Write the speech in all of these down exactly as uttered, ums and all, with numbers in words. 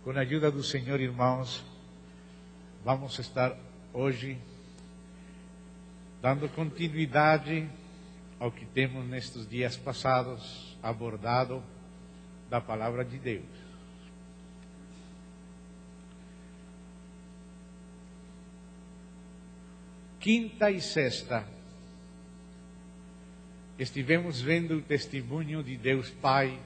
Com a ajuda do Senhor, irmãos, vamos estar hoje dando continuidade ao que temos nestes dias passados abordado da Palavra de Deus. Quinta e sexta, estivemos vendo o testemunho de Deus Pai,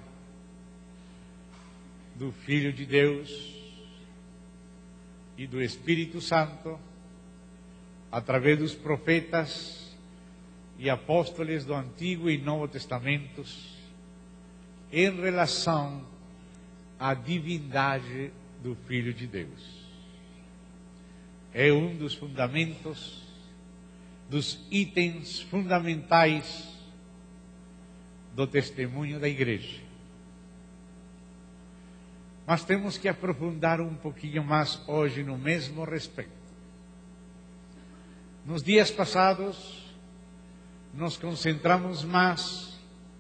do Filho de Deus e do Espírito Santo, através dos profetas e apóstolos do Antigo e Novo Testamentos, em relação à divindade do Filho de Deus. É um dos fundamentos, dos itens fundamentais do testemunho da igreja. Mas temos que aprofundar um pouquinho mais hoje no mesmo respeito. Nos dias passados, nos concentramos mais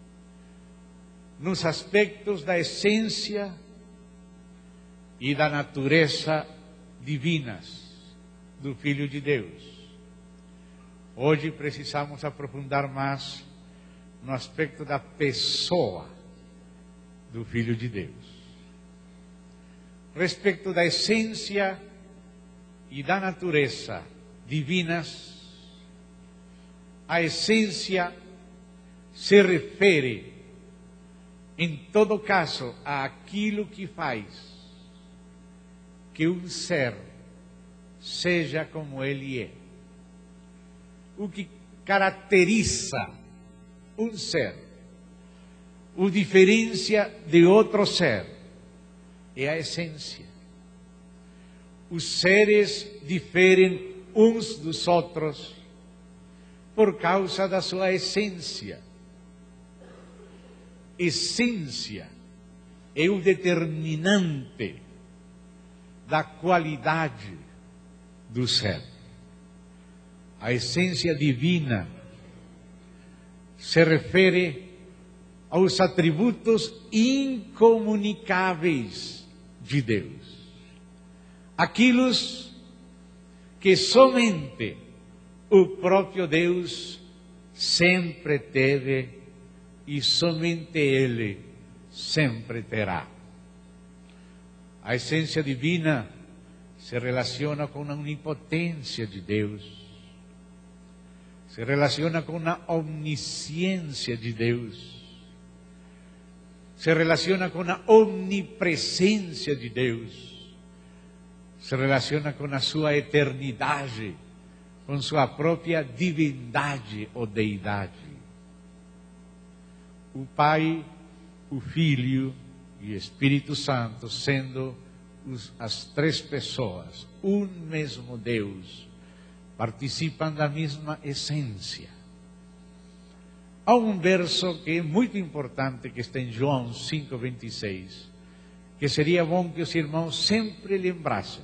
nos aspectos da essência e da natureza divinas do Filho de Deus. Hoje precisamos aprofundar mais no aspecto da pessoa do Filho de Deus. Respeito da essência e da natureza divinas, a essência se refere, em todo caso, àquilo que faz que um ser seja como ele é. O que caracteriza um ser, o diferencia de outro ser, é a essência. Os seres diferem uns dos outros por causa da sua essência. Essência é o determinante da qualidade do ser. A essência divina se refere aos atributos incomunicáveis de Deus, aquilo que somente o próprio Deus sempre teve e somente Ele sempre terá. A essência divina se relaciona com a onipotência de Deus, se relaciona com a omnisciência de Deus, se relaciona com a omnipresença de Deus, se relaciona com a sua eternidade, com sua própria divindade ou deidade. O Pai, o Filho e o Espírito Santo, sendo os, as três pessoas, um mesmo Deus, participam da mesma essência. Há um verso que é muito importante, que está em João cinco, vinte e seis, que seria bom que os irmãos sempre lembrassem.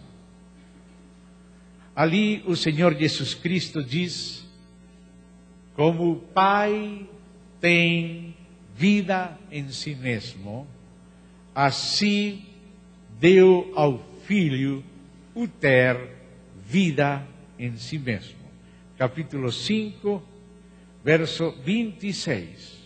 Ali o Senhor Jesus Cristo diz: como o Pai tem vida em si mesmo, assim deu ao Filho o ter vida em si mesmo. Capítulo cinco, verso vinte e seis.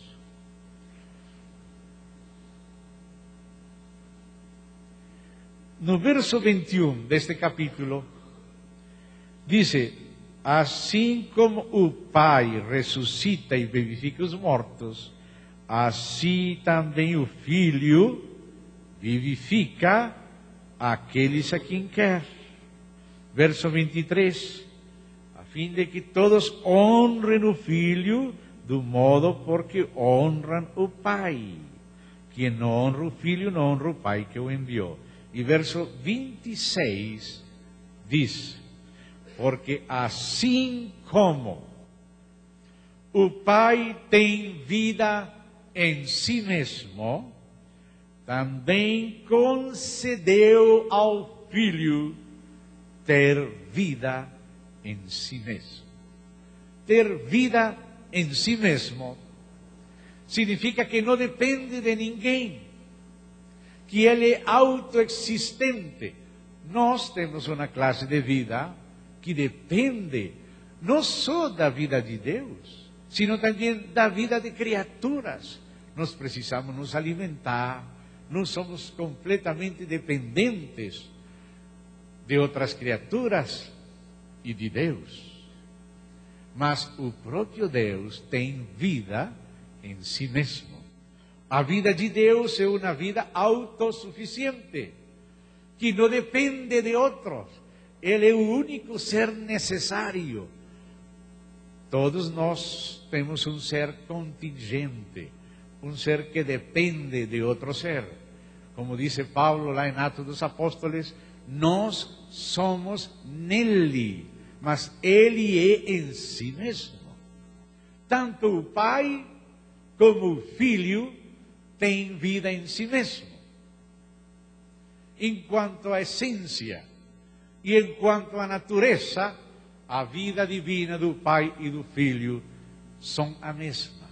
No verso vinte e um deste capítulo, diz: assim como o Pai ressuscita e vivifica os mortos, assim também o Filho vivifica aqueles a quem quer. Verso vinte e três. A fim de que todos honrem o Filho do modo porque honram o Pai. Quem não honra o Filho, não honra o Pai que o enviou. E verso vinte e seis diz: porque assim como o Pai tem vida em si mesmo, também concedeu ao Filho ter vida em si mesmo. Ter vida em si mesmo significa que não depende de ninguém, que Ele é autoexistente. Nós temos uma classe de vida que depende não só da vida de Deus, sino também da vida de criaturas. Nós precisamos nos alimentar, nós somos completamente dependentes de outras criaturas e de Deus. Mas o próprio Deus tem vida em si mesmo. A vida de Deus é uma vida autossuficiente, que não depende de outros. Ele é o único ser necessário. Todos nós temos um ser contingente, um ser que depende de outro ser. Como disse Paulo lá em Atos dos Apóstolos, nós somos nele, mas ele é em si mesmo. Tanto o Pai como o Filho têm vida em si mesmo. Enquanto à essência e enquanto à natureza, a vida divina do Pai e do Filho são a mesma.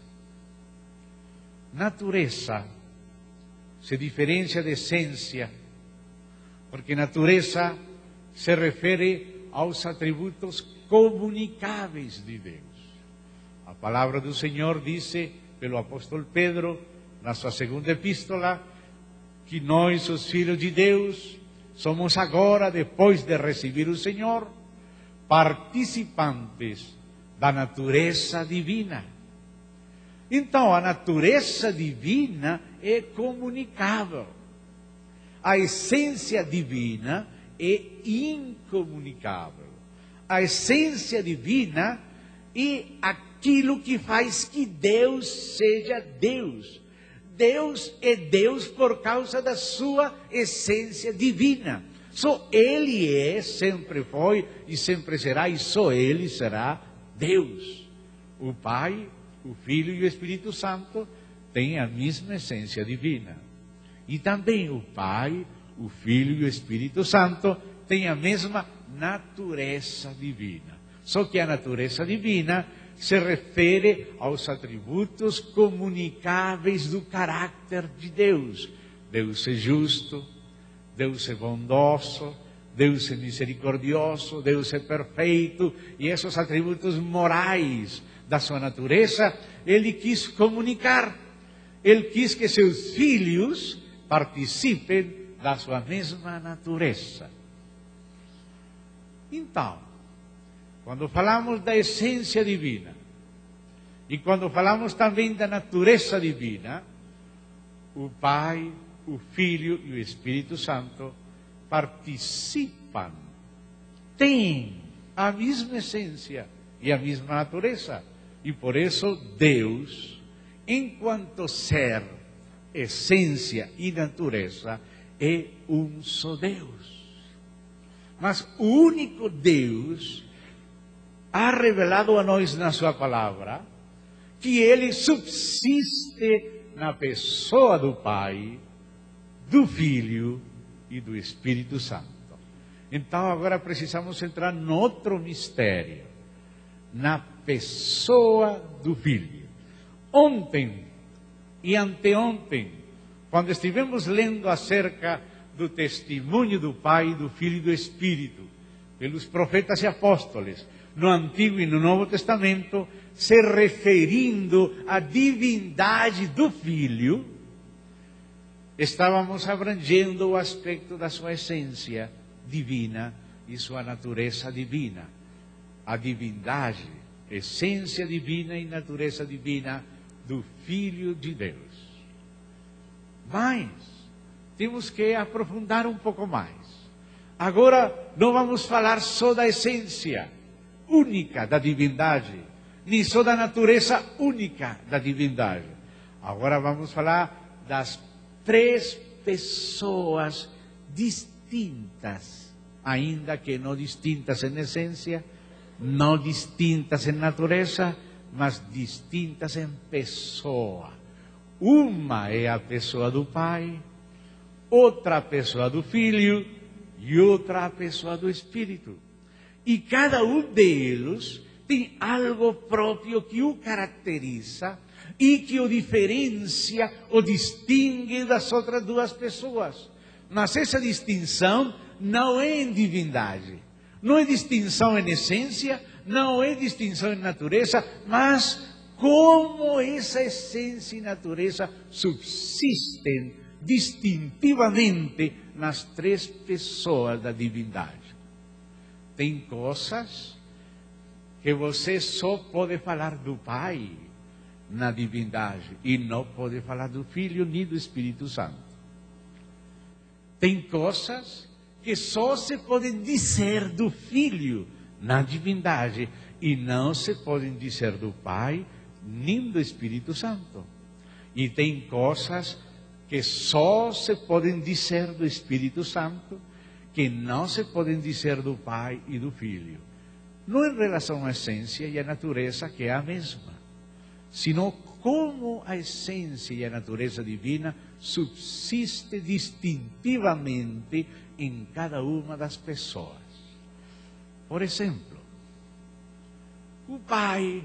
Natureza se diferencia de essência, porque natureza se refere aos atributos comunicáveis de Deus. A palavra do Senhor diz, pelo apóstolo Pedro, na sua segunda epístola, que nós, os filhos de Deus, somos agora, depois de receber o Senhor, participantes da natureza divina. Então, a natureza divina é comunicável. A essência divina é incomunicável. A essência divina é aquilo que faz que Deus seja Deus. Deus é Deus por causa da sua essência divina. Só Ele é, sempre foi e sempre será, e só Ele será Deus. O Pai, o Filho e o Espírito Santo têm a mesma essência divina. E também o Pai, o Filho e o Espírito Santo têm a mesma natureza divina. Só que a natureza divina se refere aos atributos comunicáveis do caráter de Deus. Deus é justo, Deus é bondoso, Deus é misericordioso, Deus é perfeito, e esses atributos morais da sua natureza, Ele quis comunicar. Ele quis que seus filhos participem da sua mesma natureza. Então, quando falamos da essência divina, e quando falamos também da natureza divina, o Pai, o Filho e o Espírito Santo participam, têm a mesma essência e a mesma natureza. E por isso Deus, enquanto ser, essência e natureza, é um só Deus. Mas o único Deus ha revelado a nós na sua palavra que Ele subsiste na pessoa do Pai, do Filho e do Espírito Santo. Então agora precisamos entrar em outro mistério, na pessoa do Filho. Ontem e anteontem, quando estivemos lendo acerca do testemunho do Pai, do Filho e do Espírito, pelos profetas e apóstolos, no Antigo e no Novo Testamento, se referindo à divindade do Filho, estávamos abrangendo o aspecto da sua essência divina e sua natureza divina. A divindade, essência divina e natureza divina do Filho de Deus. Mas temos que aprofundar um pouco mais. Agora não vamos falar só da essência única da divindade, nem só da natureza única da divindade. Agora vamos falar das três pessoas distintas, ainda que não distintas em essência, não distintas em natureza, mas distintas em pessoa. Uma é a pessoa do Pai, outra a pessoa do Filho e outra a pessoa do Espírito. E cada um deles tem algo próprio que o caracteriza, e que o diferencia, o distingue das outras duas pessoas. Mas essa distinção não é em divindade, não é distinção em essência, não é distinção em natureza, mas como essa essência e natureza subsistem distintivamente nas três pessoas da divindade. Tem coisas que você só pode falar do Pai na divindade e não pode falar do Filho nem do Espírito Santo. Tem coisas que só se podem dizer do Filho na divindade e não se podem dizer do Pai nem do Espírito Santo. E tem coisas que só se podem dizer do Espírito Santo que não se podem dizer do Pai e do Filho. Não em relação à essência e à natureza, que é a mesma, sino como a essência e a natureza divina subsiste distintivamente em cada uma das pessoas. Por exemplo, o Pai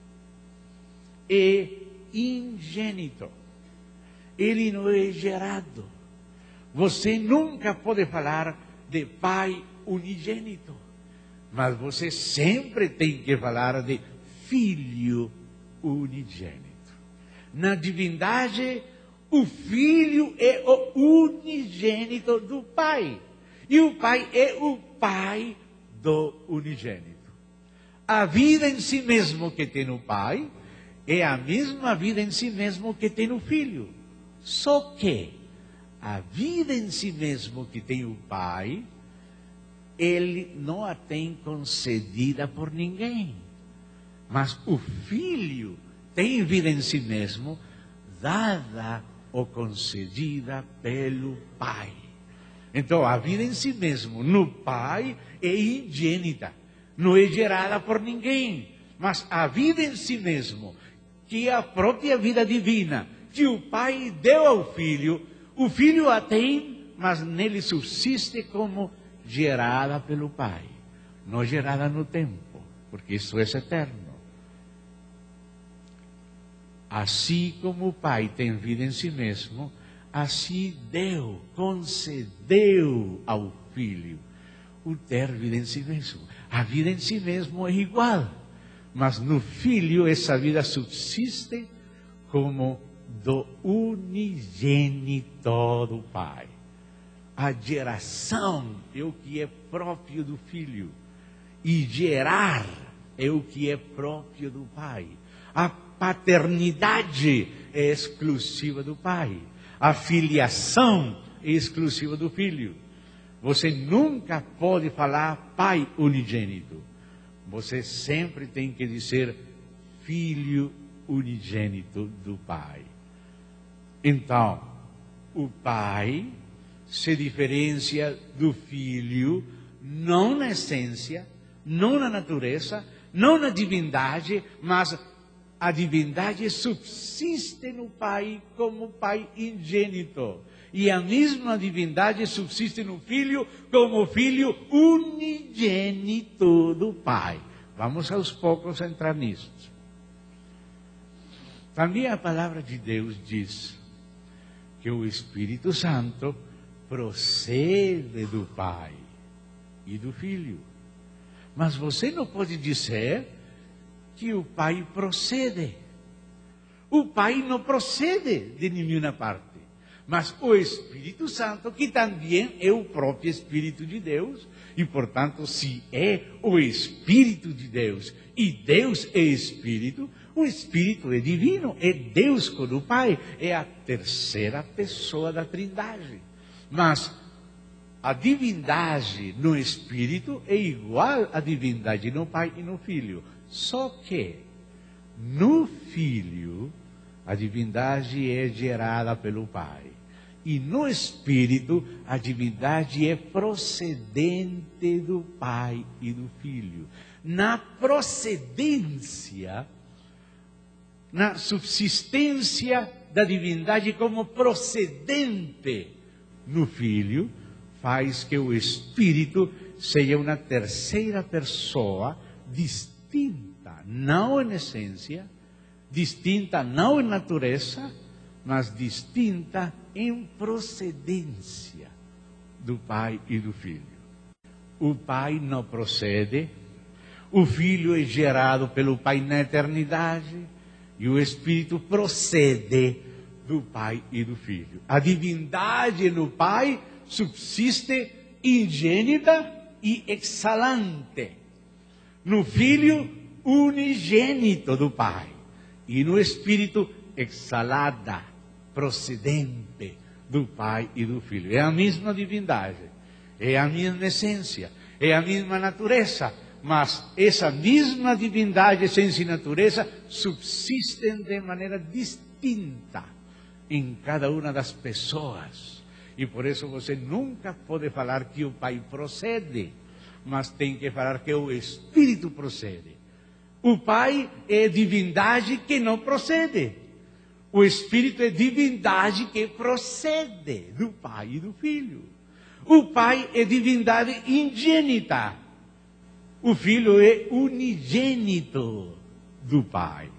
é ingênito, ele não é gerado. Você nunca pode falar de Pai unigênito, mas você sempre tem que falar de Filho unigênito. Na divindade, o Filho é o unigênito do Pai, e o Pai é o Pai do unigênito. A vida em si mesmo que tem o Pai é a mesma vida em si mesmo que tem o Filho. Só que a vida em si mesmo que tem o Pai, ele não a tem concedida por ninguém. Mas o Filho tem vida em si mesmo, dada ou concedida pelo Pai. Então, a vida em si mesmo, no Pai, é ingênita, não é gerada por ninguém. Mas a vida em si mesmo, que é a própria vida divina, que o Pai deu ao Filho, o Filho a tem, mas nele subsiste como gerada pelo Pai, não gerada no tempo, porque isso é eterno. Assim como o Pai tem vida em si mesmo, assim deu, concedeu ao Filho o ter vida em si mesmo. A vida em si mesmo é igual, mas no Filho essa vida subsiste como do unigênito do Pai. A geração é o que é próprio do Filho, e gerar é o que é próprio do Pai. A paternidade é exclusiva do Pai, a filiação é exclusiva do Filho. Você nunca pode falar Pai unigênito, você sempre tem que dizer Filho unigênito do Pai. Então, o Pai se diferencia do Filho não na essência, não na natureza, não na divindade, mas a divindade subsiste no Pai como Pai ingênito. E a mesma divindade subsiste no Filho como Filho unigênito do Pai. Vamos aos poucos entrar nisso. Também a palavra de Deus diz que o Espírito Santo procede do Pai e do Filho. Mas você não pode dizer que o Pai procede. O Pai não procede de nenhuma parte. Mas o Espírito Santo, que também é o próprio Espírito de Deus, e portanto, se é o Espírito de Deus, e Deus é Espírito, o Espírito é divino, é Deus com o Pai, é a terceira pessoa da Trindade. Mas a divindade no Espírito é igual à divindade no Pai e no Filho. Só que no Filho a divindade é gerada pelo Pai. E no Espírito a divindade é procedente do Pai e do Filho. Na procedência, na subsistência da divindade como procedente no Filho, faz que o Espírito seja uma terceira pessoa distinta, não em essência, distinta não em natureza, mas distinta em procedência do Pai e do Filho. O Pai não procede, o Filho é gerado pelo Pai na eternidade e o Espírito procede do Pai e do Filho. A divindade no Pai subsiste ingênita e exhalante. No Filho, unigênito do Pai. E no Espírito, exalada, procedente do Pai e do Filho. É a mesma divindade, é a mesma essência, é a mesma natureza. Mas essa mesma divindade, essência e natureza subsistem de maneira distinta em cada uma das pessoas. E por isso você nunca pode falar que o Pai procede, mas tem que falar que o Espírito procede. O Pai é divindade que não procede. O Espírito é divindade que procede do Pai e do Filho. O Pai é divindade ingênita. O Filho é unigênito do Pai.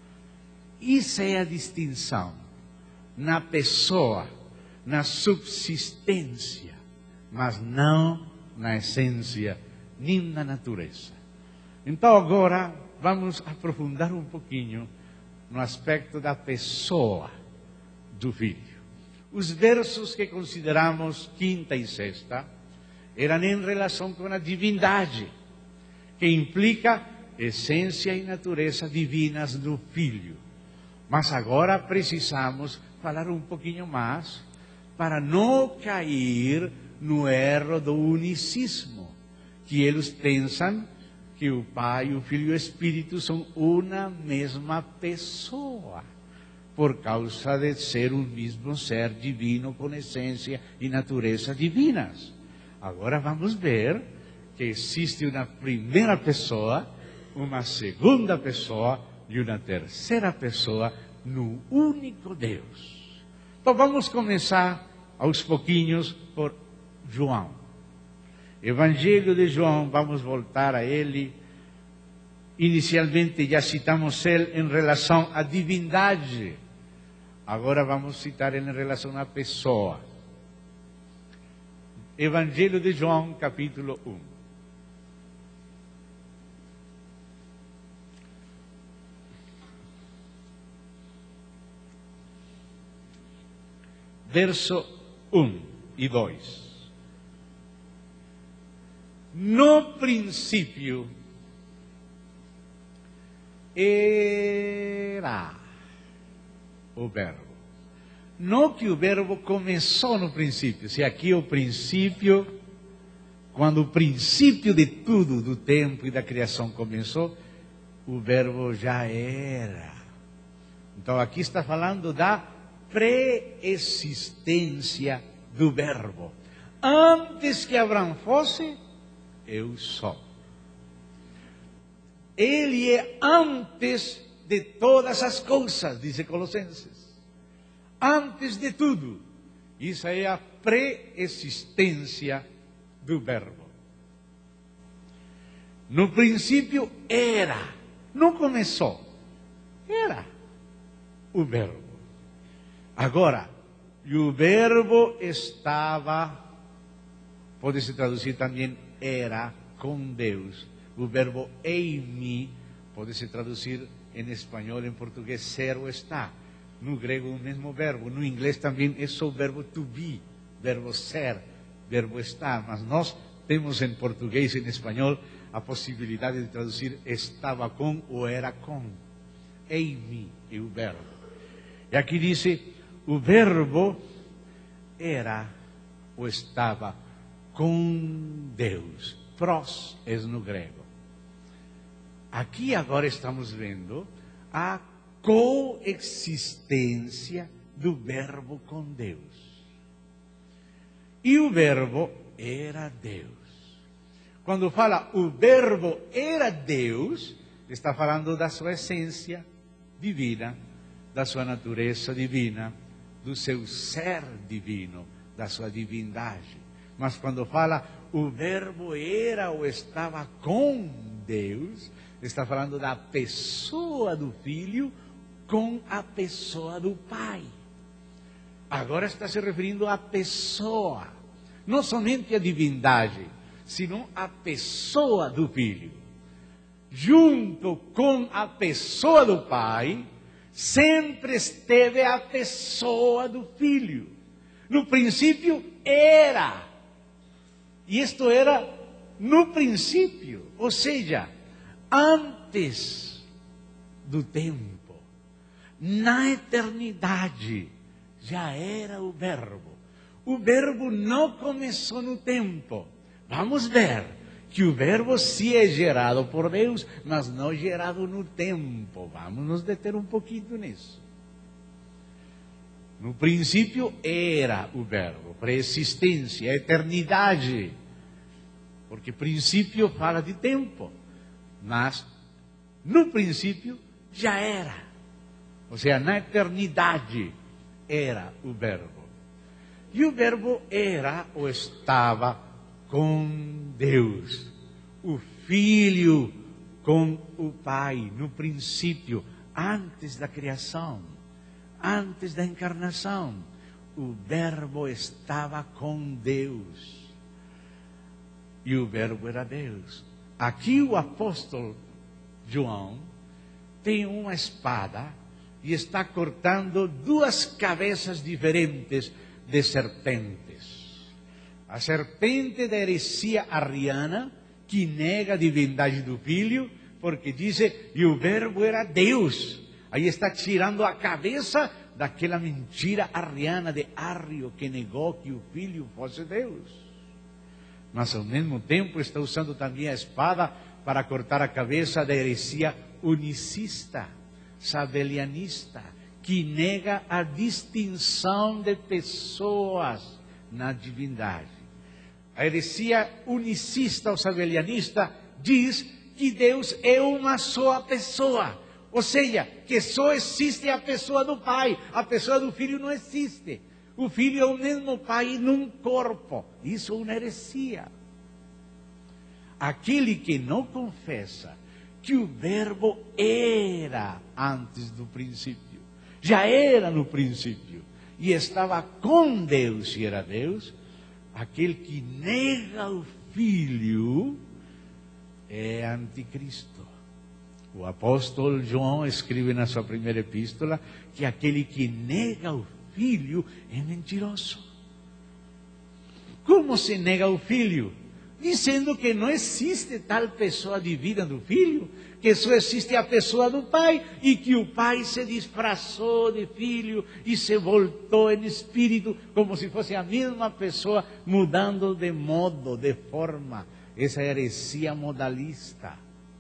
Isso é a distinção na pessoa, na subsistência, mas não na essência, nem na natureza. Então agora vamos aprofundar um pouquinho no aspecto da pessoa do Filho. Os versos que consideramos quinta e sexta eram em relação com a divindade, que implica essência e natureza divinas do Filho. Mas agora precisamos falar um pouquinho mais para não cair no erro do unicismo, que eles pensam que o Pai, o Filho e o Espírito são uma mesma pessoa, por causa de ser um mesmo ser divino com essência e natureza divinas. Agora vamos ver que existe uma primeira pessoa, uma segunda pessoa e uma terceira pessoa no único Deus. Então vamos começar aos pouquinhos por João. Evangelho de João, vamos voltar a ele. Inicialmente já citamos ele em relação à divindade. Agora vamos citar ele em relação à pessoa. Evangelho de João, capítulo um. Verso um e dois. No princípio era o verbo. Não que o verbo começou no princípio. Se aqui o princípio, quando o princípio de tudo, do tempo e da criação começou, o verbo já era. Então aqui está falando da pré-existência do verbo. Antes que Abraão fosse, eu sou. Ele é antes de todas as coisas, diz Colossenses. Antes de tudo. Isso é a pré-existência do verbo. No princípio era. Não começou. Era o verbo. Agora, e o verbo estava, pode se traduzir também, era com Deus. O verbo eimi pode se traduzir em espanhol, em português, ser ou estar. No grego, o mesmo verbo. No inglês também é só o verbo to be, verbo ser, verbo estar. Mas nós temos em português e em espanhol a possibilidade de traduzir estava com ou era com. Eimi é o verbo. E aqui diz, o verbo era ou estava com Deus. Pros é no grego. Aqui agora estamos vendo a coexistência do verbo com Deus. E o verbo era Deus. Quando fala o verbo era Deus, está falando da sua essência divina, da sua natureza divina, do seu ser divino, da sua divindade. Mas quando fala o verbo era ou estava com Deus, está falando da pessoa do Filho com a pessoa do Pai. Agora está se referindo à pessoa, não somente à divindade, senão à pessoa do Filho. Junto com a pessoa do Pai, sempre esteve a pessoa do Filho. No princípio era, e isto era no princípio, ou seja, antes do tempo, na eternidade, já era o Verbo. O Verbo não começou no tempo. Vamos ver que o Verbo sim é gerado por Deus, mas não gerado no tempo. Vamos nos deter um pouquinho nisso. No princípio era o Verbo, pré-existência, eternidade. Porque princípio fala de tempo, mas no princípio já era. Ou seja, na eternidade era o Verbo. E o Verbo era ou estava com Deus. O Filho com o Pai, no princípio, antes da criação, antes da encarnação. O Verbo estava com Deus. E o Verbo era Deus. Aqui o apóstolo João tem uma espada e está cortando duas cabeças diferentes de serpentes. A serpente da heresia arriana, que nega a divindade do Filho, porque diz, e o Verbo era Deus. Aí está tirando a cabeça daquela mentira arriana de Arrio, que negou que o Filho fosse Deus. Mas ao mesmo tempo está usando também a espada para cortar a cabeça da heresia unicista, sabelianista, que nega a distinção de pessoas na divindade. A heresia unicista ou sabelianista diz que Deus é uma só pessoa, ou seja, que só existe a pessoa do Pai, a pessoa do Filho não existe. O Filho é o mesmo Pai num corpo. Isso é uma heresia. Aquele que não confessa que o Verbo era antes do princípio, já era no princípio, e estava com Deus e era Deus, aquele que nega o Filho é anticristo. O apóstolo João escreve na sua primeira epístola que aquele que nega o Filho é mentiroso. Como se nega o Filho? Dizendo que não existe tal pessoa divina do Filho, que só existe a pessoa do Pai, e que o Pai se disfarçou de Filho e se voltou em espírito, como se fosse a mesma pessoa, mudando de modo, de forma. Essa heresia modalista.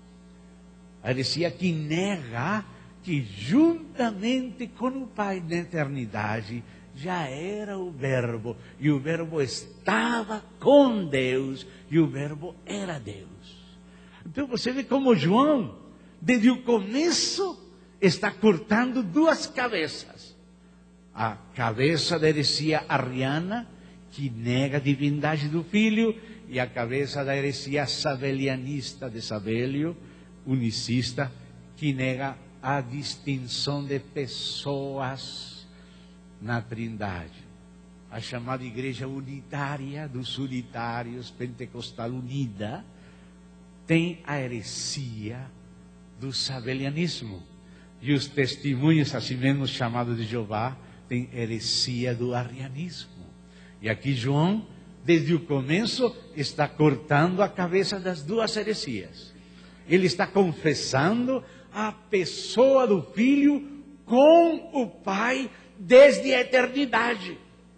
A heresia que nega que juntamente com o Pai na eternidade já era o Verbo, e o Verbo estava com Deus, e o Verbo era Deus. Então você vê como João, desde o começo, está cortando duas cabeças. A cabeça da heresia arriana, que nega a divindade do Filho, e a cabeça da heresia sabelianista de Sabélio, unicista, que nega a distinção de pessoas na Trindade. A chamada Igreja Unitária dos Unitários, Pentecostal Unida, tem a heresia do sabelianismo. E os testemunhos, assim mesmo chamados de Jeová, têm heresia do arrianismo. E aqui João, desde o começo, está cortando a cabeça das duas heresias. Ele está confessando a pessoa do Filho com o Pai desde a eternidade.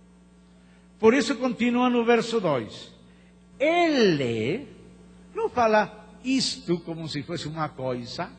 Por isso continua no verso dois. Ele, não fala isto como se fosse uma coisa.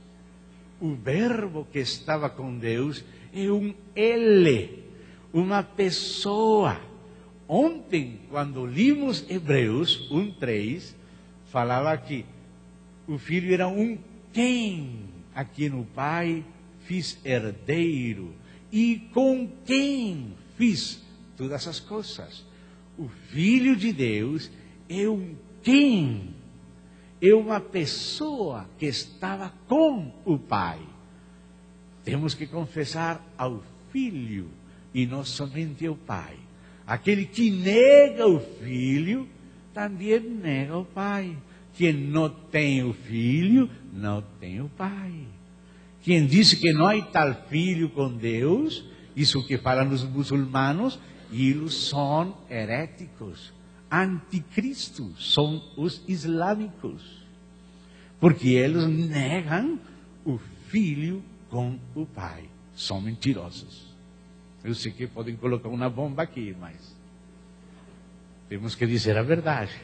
O Verbo que estava com Deus é um Ele, uma pessoa. Ontem, quando limos Hebreus um, três, falava que o Filho era um quem, a quem o Pai fiz herdeiro, e com quem fiz todas as coisas. O Filho de Deus é um quem, é uma pessoa que estava com o Pai. temos que confessar ao Filho e não somente ao Pai. Aquele que nega o Filho, também nega o Pai. Quem não tem o Filho, não tem o Pai. Quem diz que não há tal Filho com Deus, isso que falam os muçulmanos, eles são heréticos, anticristos, são os islâmicos. Porque eles negam o Filho com o Pai. São mentirosos. Eu sei que podem colocar uma bomba aqui, mas temos que dizer a verdade.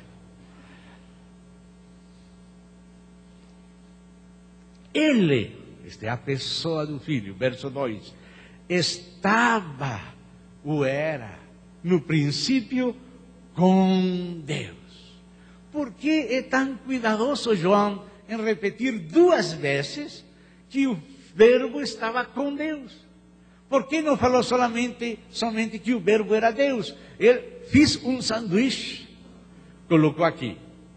Ele, esta é a pessoa do Filho, verso dois, estava, ou era, no princípio com Deus. Por que é tão cuidadoso João em repetir duas vezes que o verbo estava com Deus? Por que não falou solamente, somente que o verbo era Deus? Ele fez um sanduíche, colocou aqui.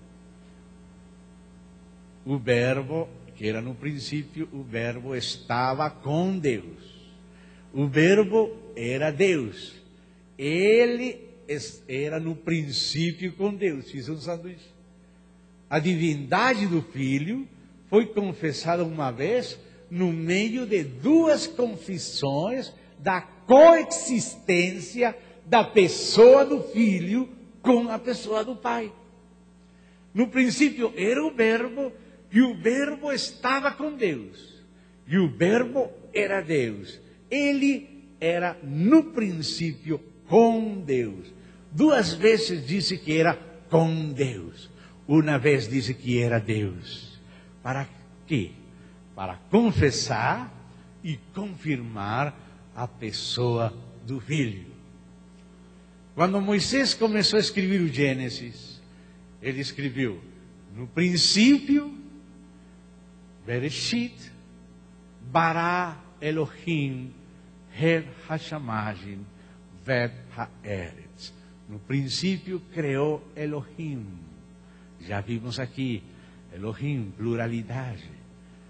O verbo, que era no princípio, o verbo estava com Deus. O verbo era Deus. Ele era no princípio com Deus. Fiz um sanduíche. A divindade do Filho foi confessada uma vez no meio de duas confissões da coexistência da pessoa do Filho com a pessoa do Pai. No princípio era o verbo, e o verbo estava com Deus, e o verbo era Deus. Ele era no princípio com Deus. Duas vezes disse que era com Deus. Uma vez disse que era Deus. Para quê? Para confessar e confirmar a pessoa do Filho. Quando Moisés começou a escrever o Gênesis, ele escreveu, no princípio, Bereshit, bara Elohim, het hashamajim, vet haaretz. No princípio criou Elohim. Já vimos aqui, Elohim, pluralidade.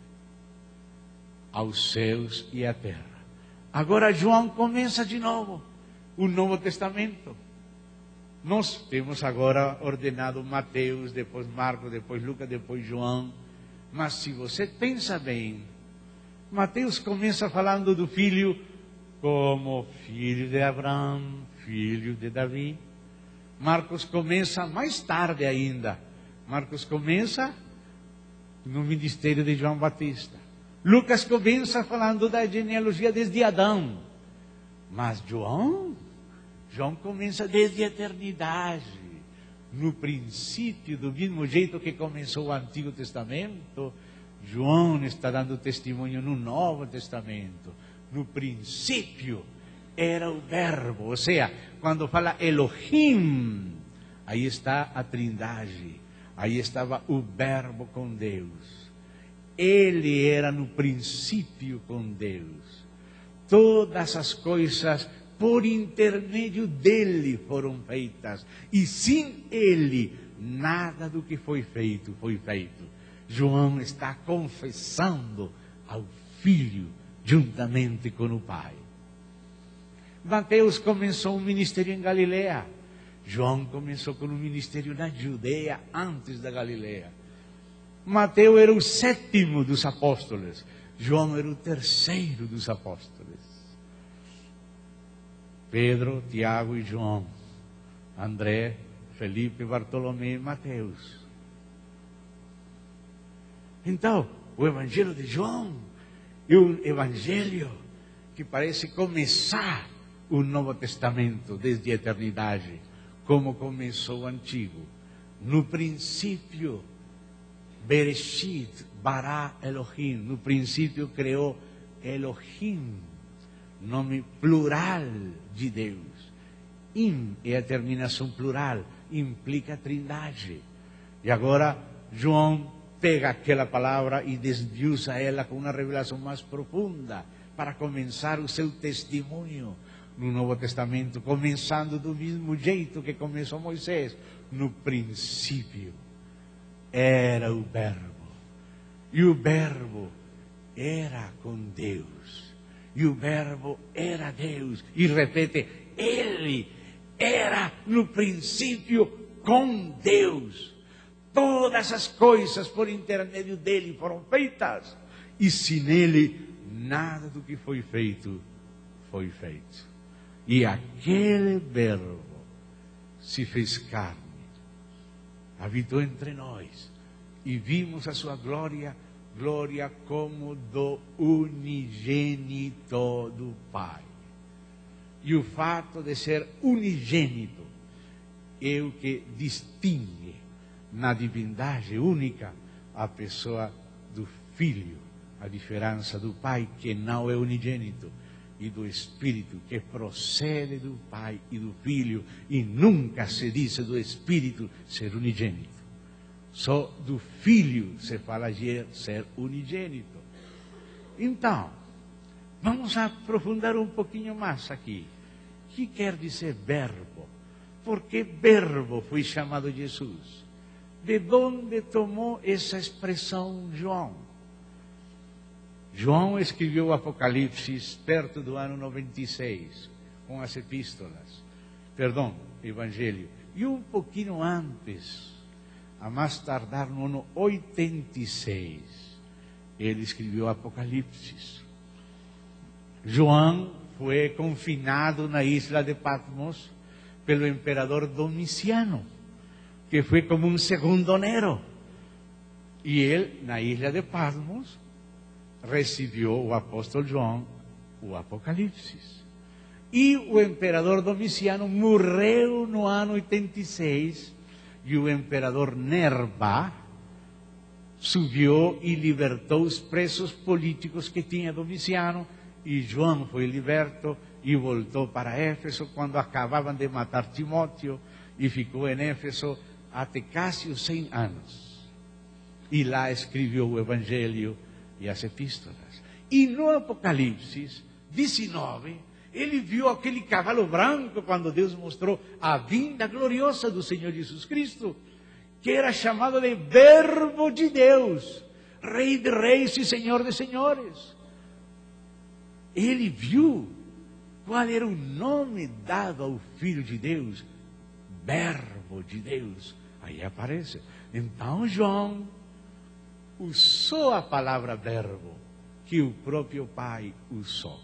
Aos céus e à terra. Agora João começa de novo o Novo Testamento. Nós temos agora ordenado Mateus, depois Marcos, depois Lucas, depois João. Mas se você pensa bem, Mateus começa falando do Filho como filho de Abraão, filho de Davi. Marcos começa mais tarde ainda. Marcos começa no ministério de João Batista. Lucas começa falando da genealogia desde Adão. Mas João, João começa desde a eternidade. No princípio, do mesmo jeito que começou o Antigo Testamento, João está dando testemunho no Novo Testamento. No princípio era o verbo. Ou seja, quando fala Elohim, aí está a trindade. Aí estava o verbo com Deus. Ele era no princípio com Deus. Todas as coisas por intermédio dele foram feitas. E sem ele, nada do que foi feito foi feito. João está confessando ao Filho juntamente com o Pai. Mateus começou um ministério em Galileia. João começou com um ministério na Judeia antes da Galileia. Mateus era o sétimo dos apóstolos. João era o terceiro dos apóstolos. Pedro, Tiago e João. André, Felipe, Bartolomé e Mateus. Então, o Evangelho de João é um evangelho que parece começar o Novo Testamento desde a eternidade, como começou o Antigo. No princípio, Bereshit, bara Elohim. No princípio criou Elohim, nome plural de Deus. Im é a terminação plural, implica a trindade. E agora João pega aquela palavra e desviusa ela com uma revelação mais profunda para começar o seu testemunho no Novo Testamento, começando do mesmo jeito que começou Moisés. No princípio era o verbo, e o verbo era com Deus, e o Verbo era Deus, e repete, Ele era no princípio com Deus. Todas as coisas por intermédio dele foram feitas, e sem ele nada do que foi feito foi feito. E aquele Verbo se fez carne, habitou entre nós, e vimos a sua glória, glória como do unigênito do Pai. E o fato de ser unigênito é o que distingue na divindade única a pessoa do Filho, a diferença do Pai, que não é unigênito, e do Espírito, que procede do Pai e do Filho, e nunca se diz do Espírito ser unigênito. Só do Filho se fala de ser unigênito. Então, vamos aprofundar um pouquinho mais aqui. O que quer dizer Verbo? Por que Verbo foi chamado Jesus? De onde tomou essa expressão João? João escreveu o Apocalipse perto do ano noventa e seis, com as epístolas, perdão, Evangelho. E um pouquinho antes, a mais tardar no ano oitenta e seis, ele escreveu o Apocalipse. João foi confinado na isla de Patmos pelo imperador Domiciano, que foi como um segundo Nero. E ele, na ilha de Patmos, recebeu o apóstolo João, o Apocalipse. E o imperador Domiciano morreu no ano oitenta e seis, e o imperador Nerva subiu e libertou os presos políticos que tinha Domiciano, e João foi liberto e voltou para Éfeso quando acabavam de matar Timóteo, e ficou em Éfeso até quase os cem anos. E lá escreveu o Evangelho e as epístolas. E no Apocalipse dezenove, ele viu aquele cavalo branco quando Deus mostrou a vinda gloriosa do Senhor Jesus Cristo, que era chamado de Verbo de Deus, Rei de reis e Senhor de senhores. Ele viu qual era o nome dado ao Filho de Deus, Verbo de Deus. Aí aparece. Então João usou a palavra verbo, que o próprio Pai usou.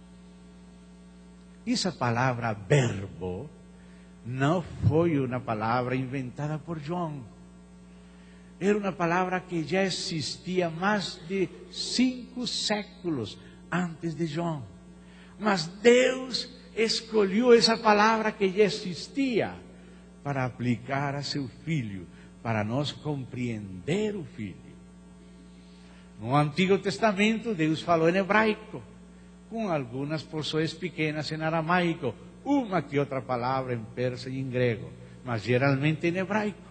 Essa palavra verbo não foi uma palavra inventada por João. Era uma palavra que já existia mais de cinco séculos antes de João. Mas Deus escolheu essa palavra que já existia para aplicar a seu Filho, para nós compreender o Filho. No Antigo Testamento, Deus falou em hebraico, com algumas porções pequenas em aramaico, uma que outra palavra em persa e em grego, mas geralmente em hebraico.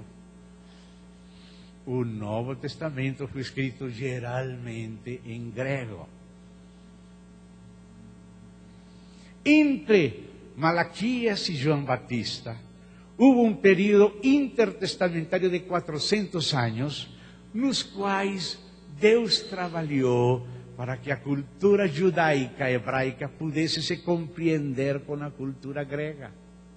O Novo Testamento foi escrito geralmente em grego. Entre Malaquias e João Batista, houve um período intertestamentário de quatrocentos anos, nos quais Deus trabalhou para que a cultura judaica hebraica pudesse se compreender com a cultura grega.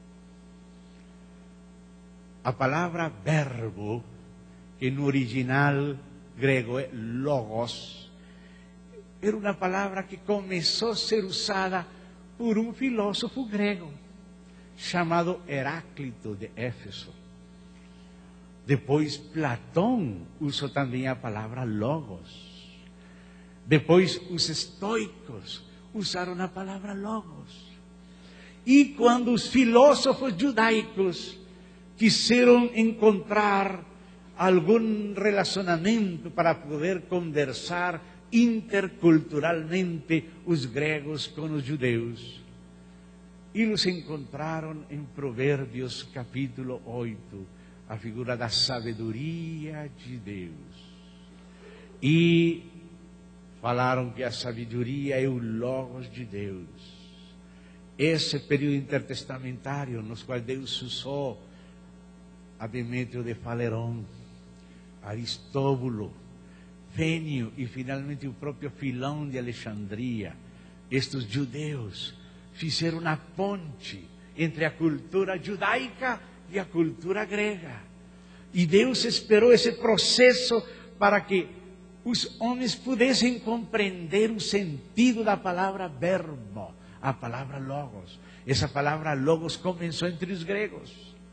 A palavra verbo, que no original grego é logos, era uma palavra que começou a ser usada por um filósofo grego chamado Heráclito de Éfeso. Depois Platão usou também a palavra logos. Depois os estoicos usaram a palavra logos. E quando os filósofos judaicos quiseram encontrar algum relacionamento para poder conversar interculturalmente os gregos com os judeus, eles encontraram em Provérbios capítulo oito a figura da sabedoria de Deus. E falaram que a sabedoria é o Logos de Deus. Esse período intertestamentário nos qual Deus usou a Demétrio de Faleron, Aristóbulo, Fênio e finalmente o próprio Filão de Alexandria, estes judeus, fizeram uma ponte entre a cultura judaica e a cultura grega. E Deus esperou esse processo para que os homens pudessem compreender o sentido da palavra verbo, a palavra logos. Essa palavra logos começou entre os gregos,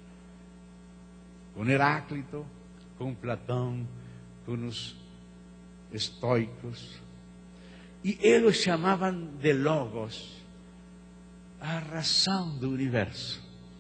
com Heráclito, com Platão, com os estoicos. E eles chamavam de logos a razão do universo.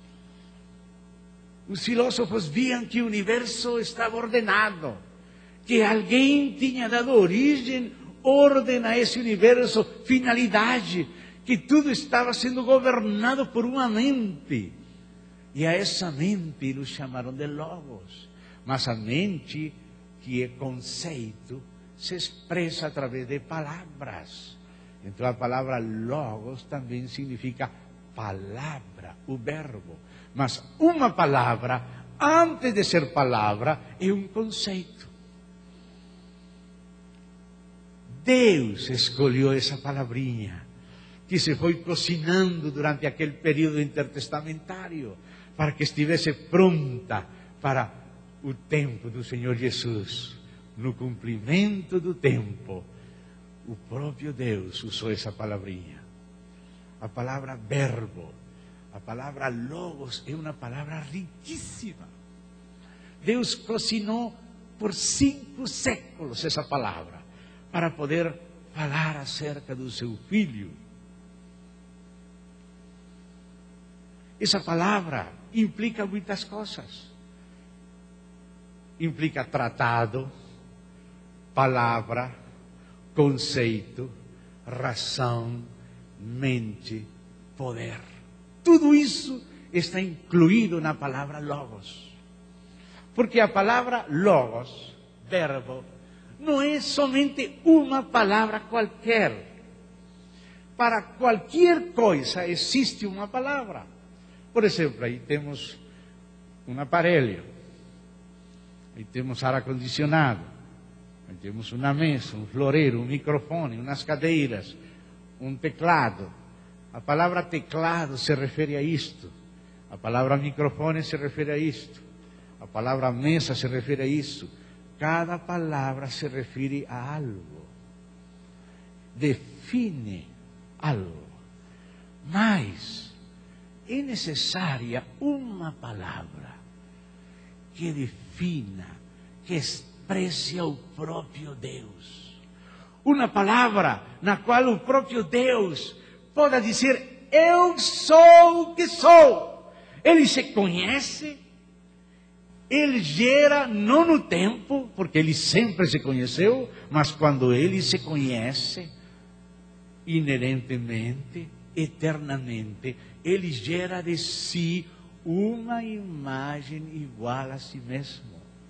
Os filósofos viam que o universo estava ordenado, que alguém tinha dado origem, ordem a esse universo, finalidade, que tudo estava sendo governado por uma mente. E a essa mente eles chamaram de logos. Mas a mente, que é conceito, se expressa através de palavras. Então a palavra logos também significa palavra, o verbo. Mas uma palavra, antes de ser palavra, é um conceito. Deus escolheu essa palavrinha, que se foi cocinando durante aquele período intertestamentário, para que estivesse pronta para o tempo do Senhor Jesus. No cumprimento do tempo, o próprio Deus usou essa palavrinha. A palavra verbo, a palavra logos, é uma palavra riquíssima. Deus cocinou por cinco séculos essa palavra, para poder falar acerca do seu Filho. Essa palavra implica muitas coisas. Implica tratado, palavra, conceito, razão, mente, poder. Tudo isso está incluído na palavra logos. Porque a palavra logos, verbo, não é somente uma palavra qualquer. Para qualquer coisa existe uma palavra. Por exemplo, aí temos um aparelho, aí temos ar-condicionado, aí temos uma mesa, um floreiro, um microfone, umas cadeiras, um teclado. A palavra teclado se refere a isto, a palavra microfone se refere a isto, a palavra mesa se refere a isso. Cada palavra se refere a algo, define algo, mas é necessária uma palavra que defina, que expresse o próprio Deus. Uma palavra na qual o próprio Deus possa dizer: eu sou o que sou. Ele se conhece, ele gera não no tempo, porque ele sempre se conheceu, mas quando ele se conhece, inerentemente, eternamente, ele gera de si uma imagem igual a si mesmo.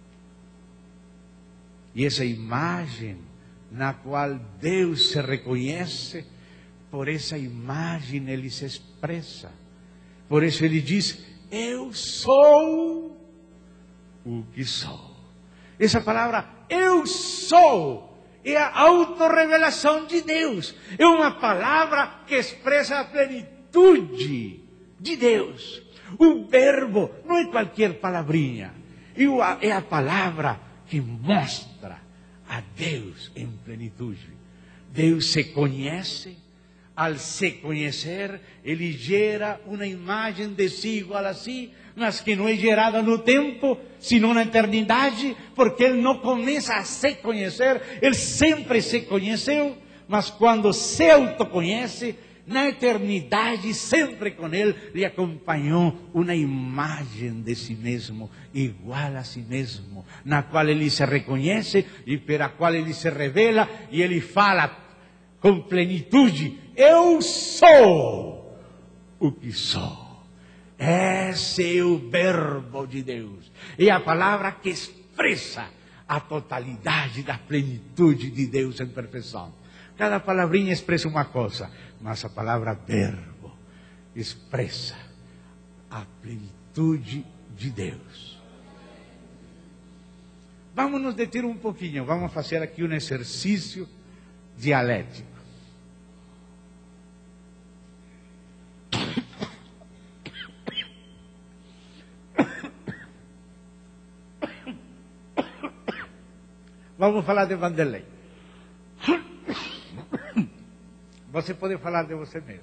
E essa imagem na qual Deus se reconhece, por essa imagem ele se expressa. Por isso ele diz: eu sou o que sou. Essa palavra eu sou é a autorrevelação de Deus. É uma palavra que expressa a plenitude de Deus. O verbo não é qualquer palavrinha. É a palavra que mostra a Deus em plenitude. Deus se conhece. Al se conhecer, ele gera uma imagem de si igual a si, mas que não é gerada no tempo, sino na eternidade, porque ele não começa a se conhecer, ele sempre se conheceu, mas quando se autoconhece, na eternidade, sempre com ele, lhe acompanhou uma imagem de si mesmo, igual a si mesmo, na qual ele se reconhece e pela qual ele se revela, e ele fala com plenitude: eu sou o que sou. Esse é o verbo de Deus. É a palavra que expressa a totalidade da plenitude de Deus em perfeição. Cada palavrinha expressa uma coisa, mas a palavra verbo expressa a plenitude de Deus. vamos nos deter um pouquinho, vamos fazer aqui um exercício dialético. Vamos falar de Vanderlei. Você pode falar de você mesmo.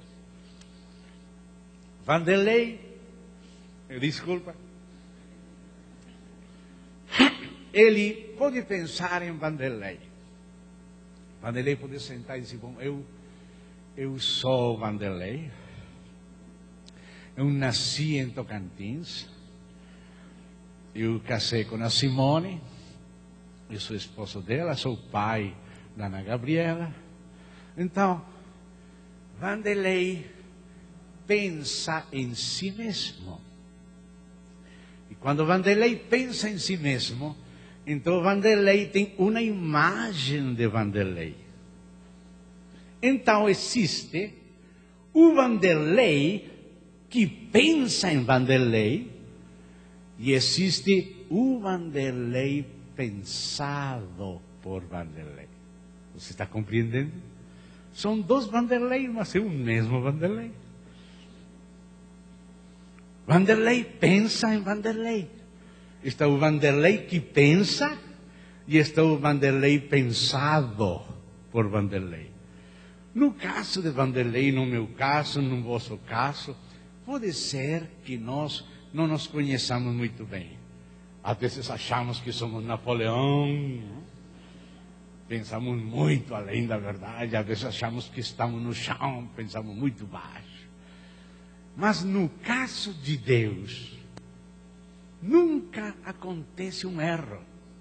Vanderlei, desculpa, ele pode pensar em Vanderlei. Vanderlei pode sentar e dizer, bom, eu, eu sou Vanderlei, eu nasci em Tocantins, eu casei com a Simone, eu sou esposo dela, sou pai da Ana Gabriela. Então, Vanderlei pensa em si mesmo. E quando Vanderlei pensa em si mesmo, então Vanderlei tem uma imagem de Vanderlei. Então existe o Vanderlei que pensa em Vanderlei e existe o Vanderlei pensado por Vanderlei. Você está compreendendo? São dois Vanderlei, mas é o mesmo Vanderlei. Vanderlei pensa em Vanderlei. Está o Vanderlei que pensa e está o Vanderlei pensado por Vanderlei. No caso de Vanderlei, no meu caso, no vosso caso, pode ser que nós não nos conheçamos muito bem. Às vezes achamos que somos Napoleão, pensamos muito além da verdade, às vezes achamos que estamos no chão, pensamos muito baixo. Mas no caso de Deus, nunca acontece um erro.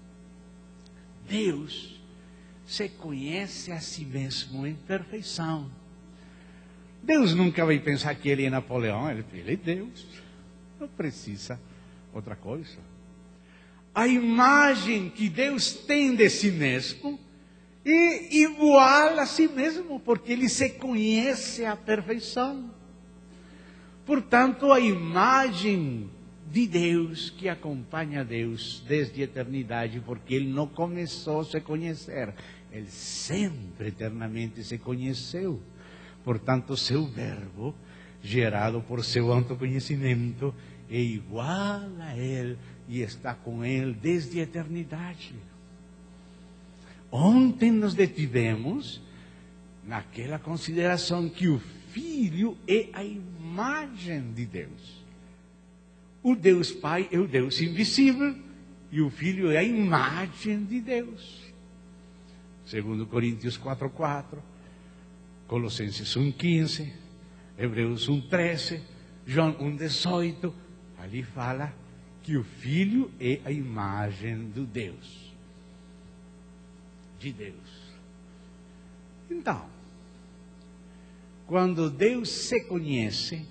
Deus se conhece a si mesmo em perfeição. Deus nunca vai pensar que ele é Napoleão, ele, ele é Deus. Não precisa outra coisa. A imagem que Deus tem de si mesmo é igual a si mesmo, porque ele se conhece à perfeição. Portanto, a imagem de Deus que acompanha Deus desde a eternidade, porque ele não começou a se conhecer, ele sempre eternamente se conheceu. Portanto, seu verbo, gerado por seu autoconhecimento, é igual a ele e está com ele desde a eternidade. Ontem nos detivemos naquela consideração que o Filho é a imagem de Deus. O Deus Pai é o Deus invisível e o Filho é a imagem de Deus. Segundo Coríntios quatro, quatro, Colossenses um, quinze, Hebreus um, treze, João um, dezoito, ali fala que o Filho é a imagem do Deus, de Deus. Então, quando Deus se conhece,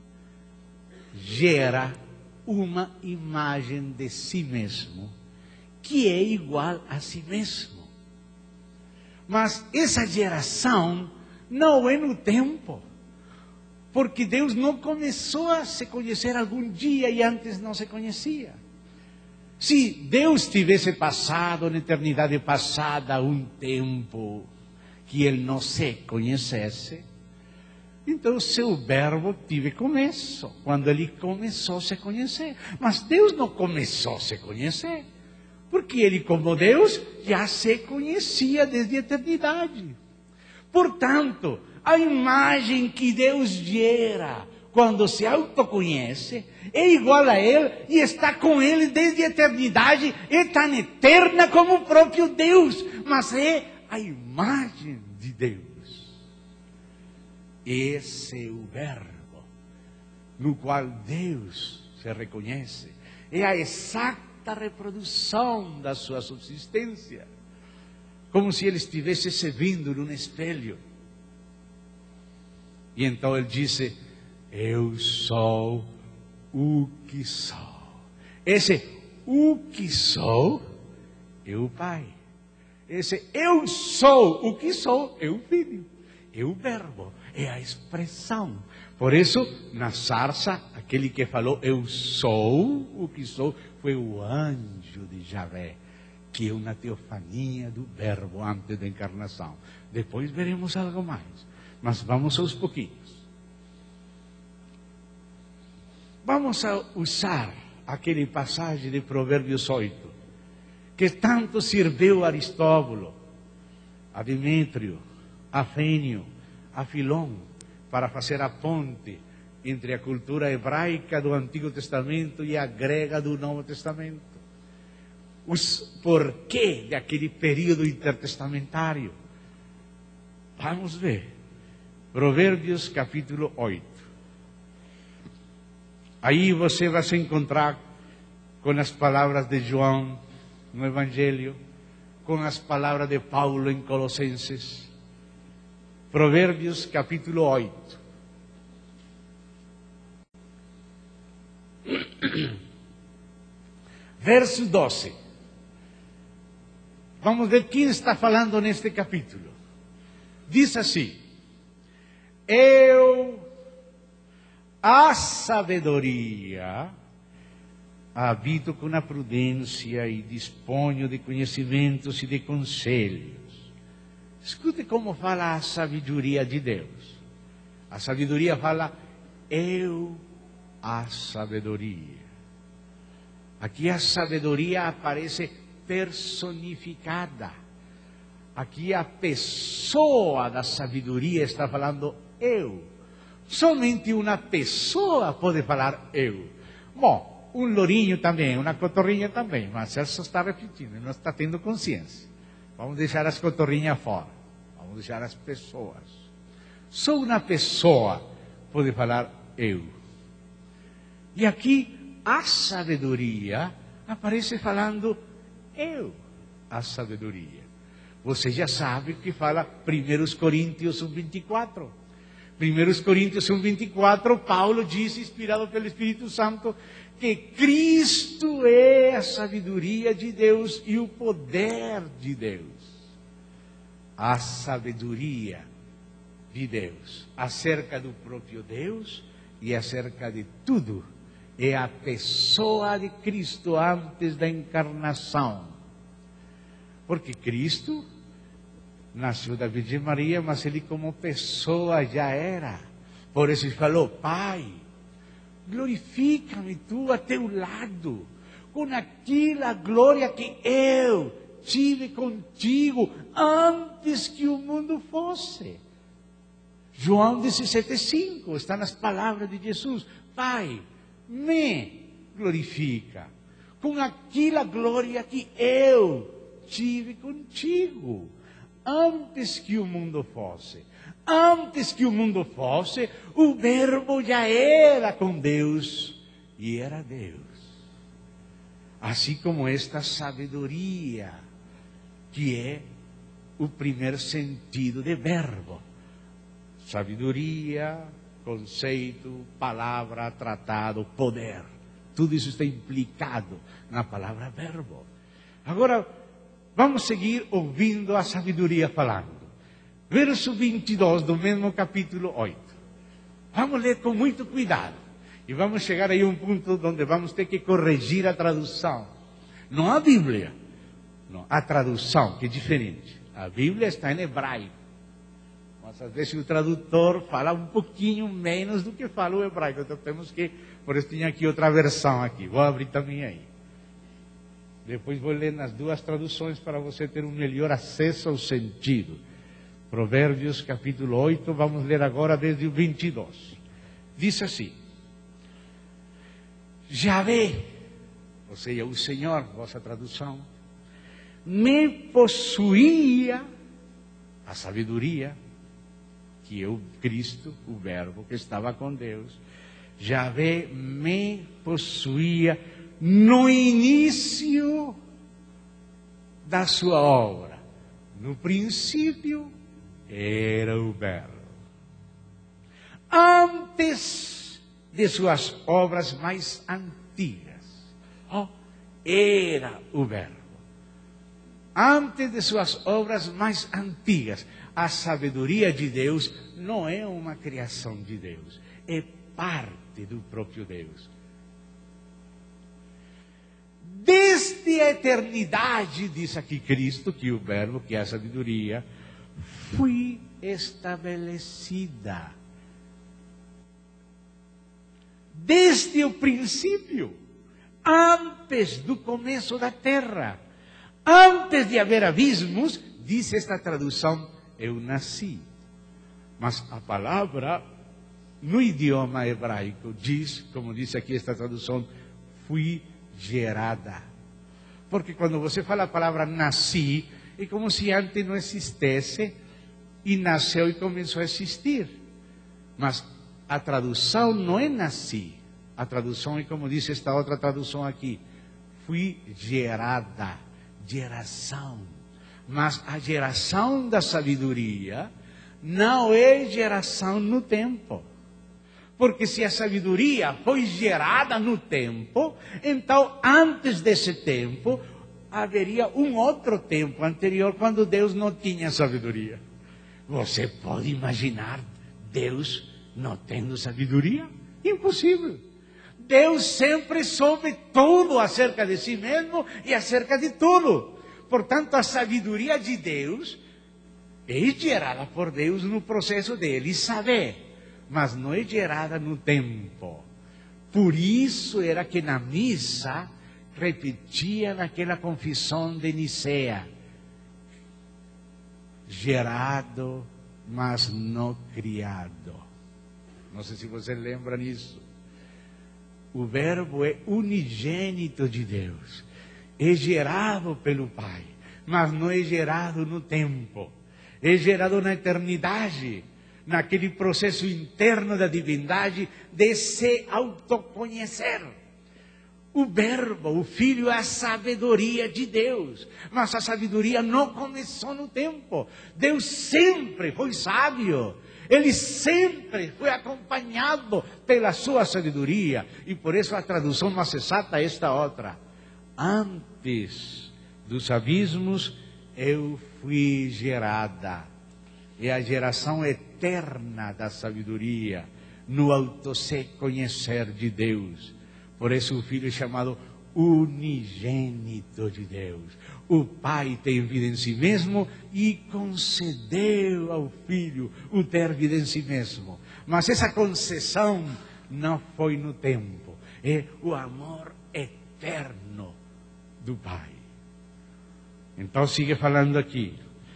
gera uma imagem de si mesmo, que é igual a si mesmo. Mas essa geração não é no tempo, porque Deus não começou a se conhecer algum dia e antes não se conhecia. Se Deus tivesse passado na eternidade passada um tempo que Ele não se conhecesse, então o seu verbo teve começo, quando ele começou a se conhecer. Mas Deus não começou a se conhecer, porque ele, como Deus, já se conhecia desde a eternidade. Portanto, a imagem que Deus gera quando se autoconhece é igual a ele e está com ele desde a eternidade, é tão eterna como o próprio Deus, mas é a imagem de Deus. Esse é o verbo no qual Deus se reconhece. É a exata reprodução da sua subsistência. Como se ele estivesse se vendo num espelho. E então ele disse, eu sou o que sou. Esse o que sou é o Pai. Esse eu sou o que sou é o Filho. É o verbo, é a expressão. Por isso, na sarça, aquele que falou, eu sou o que sou, foi o anjo de Javé, que é uma teofania do Verbo antes da encarnação. Depois veremos algo mais, mas vamos aos pouquinhos. Vamos a usar aquele passagem de Provérbios oito, que tanto serviu a Aristóbulo, a Demétrio, a Fênio, a Filon, para fazer a ponte entre a cultura hebraica do Antigo Testamento e a grega do Novo Testamento. Os porquê daquele período intertestamentário. Vamos ver. Provérbios capítulo oito. Aí você vai se encontrar com as palavras de João no Evangelho, com as palavras de Paulo em Colossenses. Provérbios capítulo oito. Verso doze. Vamos ver quem está falando neste capítulo. Diz assim: eu, a sabedoria, habito com a prudência e disponho de conhecimentos e de conselhos. Escute como fala a sabedoria de Deus. A sabedoria fala, eu, a sabedoria. Aqui a sabedoria aparece personificada. Aqui a pessoa da sabedoria está falando eu. Somente uma pessoa pode falar eu. Bom, um lourinho também, uma cotorrinha também, mas ela só está repetindo, não está tendo consciência. Vamos deixar as cotorrinhas fora. Vamos deixar as pessoas. Só uma pessoa pode falar eu. E aqui a sabedoria aparece falando eu, a sabedoria. Você já sabe que fala primeira Coríntios um, vinte e quatro. primeira Coríntios um, vinte e quatro, Paulo diz, inspirado pelo Espírito Santo, que Cristo é a sabedoria de Deus e o poder de Deus. A sabedoria de Deus acerca do próprio Deus e acerca de tudo é a pessoa de Cristo antes da encarnação. Porque Cristo nasceu da Virgem Maria, mas ele como pessoa já era. Por isso ele falou, Pai, glorifica-me tu a teu lado, com aquela glória que eu tive contigo antes que o mundo fosse. João dezessete, cinco, está nas palavras de Jesus. Pai, me glorifica com aquela glória que eu tive contigo antes que o mundo fosse. Antes que o mundo fosse, o Verbo já era com Deus e era Deus. Assim como esta sabedoria, que é o primeiro sentido de verbo. Sabedoria, conceito, palavra, tratado, poder. Tudo isso está implicado na palavra verbo. Agora, vamos seguir ouvindo a sabedoria falando. Verso vinte e dois do mesmo capítulo oito. Vamos ler com muito cuidado. E vamos chegar aí a um ponto onde vamos ter que corrigir a tradução. Não a Bíblia, não, a tradução, que é diferente. A Bíblia está em hebraico. Mas às vezes o tradutor fala um pouquinho menos do que fala o hebraico. Então temos que, por isso tinha aqui outra versão aqui. Vou abrir também aí. Depois vou ler nas duas traduções para você ter um melhor acesso ao sentido. Provérbios capítulo oito, vamos ler agora desde o vinte e dois. Diz assim: Javé, ou seja, o Senhor, vossa tradução, me possuía a sabedoria, que é o Cristo, o Verbo que estava com Deus. Javé me possuía no início da sua obra. No princípio era o Verbo. Antes de suas obras mais antigas, oh, era o Verbo. Antes de suas obras mais antigas, a sabedoria de Deus não é uma criação de Deus, é parte do próprio Deus. Desde desde a eternidade, diz aqui Cristo, que o verbo, que é a sabedoria, fui estabelecida. Desde o princípio, antes do começo da terra, antes de haver abismos, diz esta tradução, eu nasci. Mas a palavra, no idioma hebraico, diz, como diz aqui esta tradução, fui gerada. Porque quando você fala a palavra nasci, é como se antes não existisse e nasceu e começou a existir. Mas a tradução não é nasci. A tradução é como diz esta outra tradução aqui. Fui gerada. Geração. Mas a geração da sabedoria não é geração no tempo. Porque se a sabedoria foi gerada no tempo, então antes desse tempo, haveria um outro tempo anterior, quando Deus não tinha sabedoria. Você pode imaginar Deus não tendo sabedoria? Impossível. Deus sempre soube tudo acerca de si mesmo e acerca de tudo. Portanto, a sabedoria de Deus é gerada por Deus no processo dele saber. Mas não é gerada no tempo. Por isso era que na missa repetia naquela confissão de Nicéia: gerado, mas não criado. Não sei se você lembra disso. O verbo é unigênito de Deus. É gerado pelo Pai, mas não é gerado no tempo. É gerado na eternidade. Naquele processo interno da divindade de se autoconhecer. O verbo, o Filho, é a sabedoria de Deus. Mas a sabedoria não começou no tempo. Deus sempre foi sábio. Ele sempre foi acompanhado pela sua sabedoria. E por isso a tradução mais exata é esta outra. Antes dos abismos, eu fui gerada. É a geração eterna da sabedoria, no auto-se conhecer de Deus. Por isso o Filho é chamado unigênito de Deus. O Pai tem vida em si mesmo e concedeu ao Filho o ter vida em si mesmo. Mas essa concessão não foi no tempo. É o amor eterno do Pai. Então sigue falando aqui.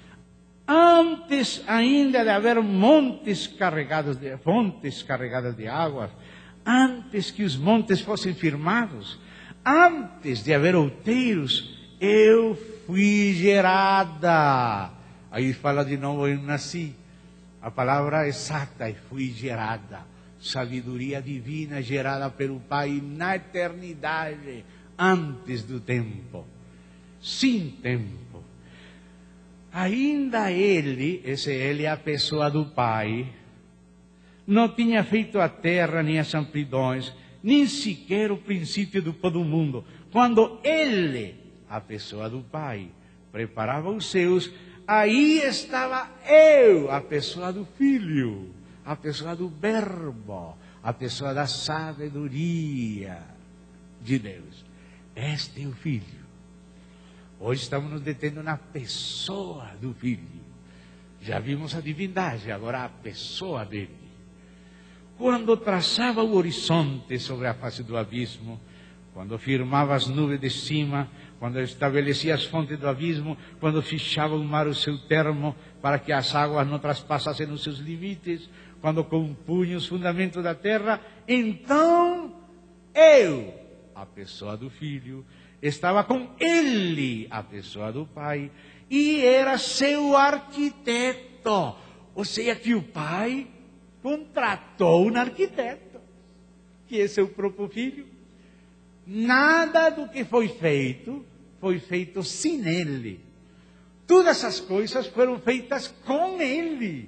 Antes ainda de haver montes carregados de fontes carregadas de águas, antes que os montes fossem firmados, antes de haver outeiros, eu fui gerada. Aí fala de novo, eu nasci. A palavra exata é fui gerada. Sabedoria divina gerada pelo Pai na eternidade, antes do tempo, sem tempo. Ainda ele, esse ele é a pessoa do Pai, não tinha feito a terra, nem as amplidões, nem sequer o princípio do pó do mundo. Quando ele, a pessoa do Pai, preparava os seus, aí estava eu, a pessoa do Filho, a pessoa do Verbo, a pessoa da sabedoria de Deus. Este é o Filho. Hoje estamos nos detendo na pessoa do Filho. Já vimos a divindade, agora a pessoa dele. Quando traçava o horizonte sobre a face do abismo, quando firmava as nuvens de cima, quando estabelecia as fontes do abismo, quando fechava o mar o seu termo, para que as águas não traspassassem os seus limites, quando compunha os fundamentos da terra, então eu, a pessoa do Filho, estava com ele, a pessoa do Pai, e era seu arquiteto. Ou seja, que o Pai contratou um arquiteto, que é seu próprio Filho. Nada do que foi feito, foi feito sem ele. Todas as coisas foram feitas com ele,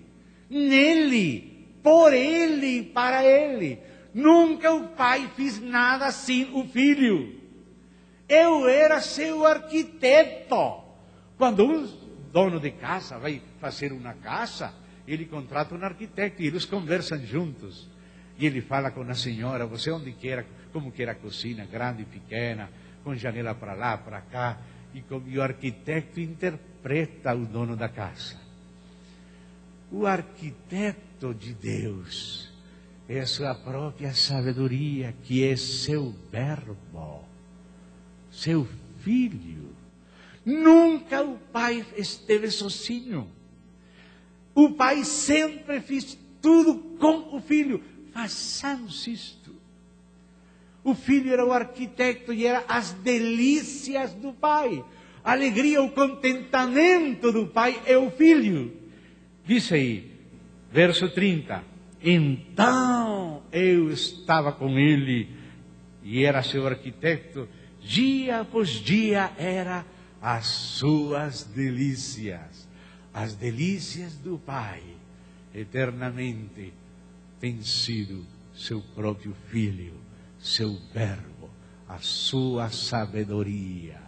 nele, por ele e para ele. Nunca o Pai fez nada sem o Filho. Eu era seu arquiteto. Quando um dono de casa vai fazer uma casa, ele contrata um arquiteto e eles conversam juntos. E ele fala com a senhora, você onde quer, como quer a cozinha, grande, pequena, com janela para lá, para cá, e como o arquiteto interpreta o dono da casa. O arquiteto de Deus é a sua própria sabedoria, que é seu verbo, seu filho. Nunca o pai esteve sozinho. O pai sempre fez tudo com o filho. Façamos isto. O filho era o arquiteto e era as delícias do pai. A alegria, o contentamento do pai é o filho. Diz aí, verso trinta. Então eu estava com ele e era seu arquiteto. Dia após dia era as suas delícias. As delícias do pai eternamente tem sido seu próprio filho, seu verbo, a sua sabedoria,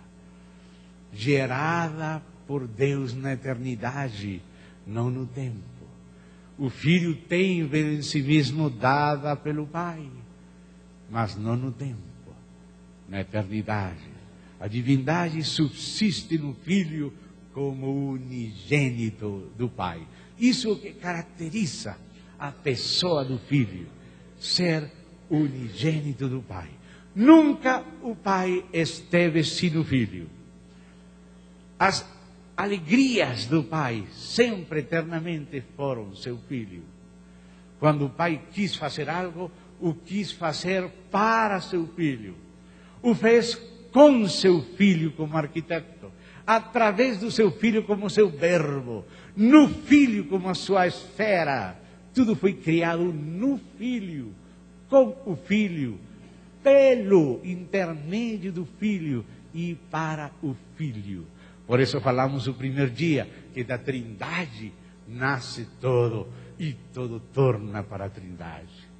gerada por Deus na eternidade, não no tempo. O filho tem em si mesmo dada pelo pai, mas não no tempo, na eternidade. A divindade subsiste no filho como unigênito do pai. Isso é o que caracteriza a pessoa do filho, ser unigênito do pai. Nunca o pai esteve sem o filho. As alegrias do pai sempre eternamente foram seu filho. Quando o pai quis fazer algo, o quis fazer para seu filho. O fez com seu filho como arquiteto, através do seu filho como seu verbo, no filho como a sua esfera. Tudo foi criado no filho, com o filho, pelo intermédio do filho e para o filho. Por isso falamos o primeiro dia que da Trindade nasce todo e todo torna para a Trindade.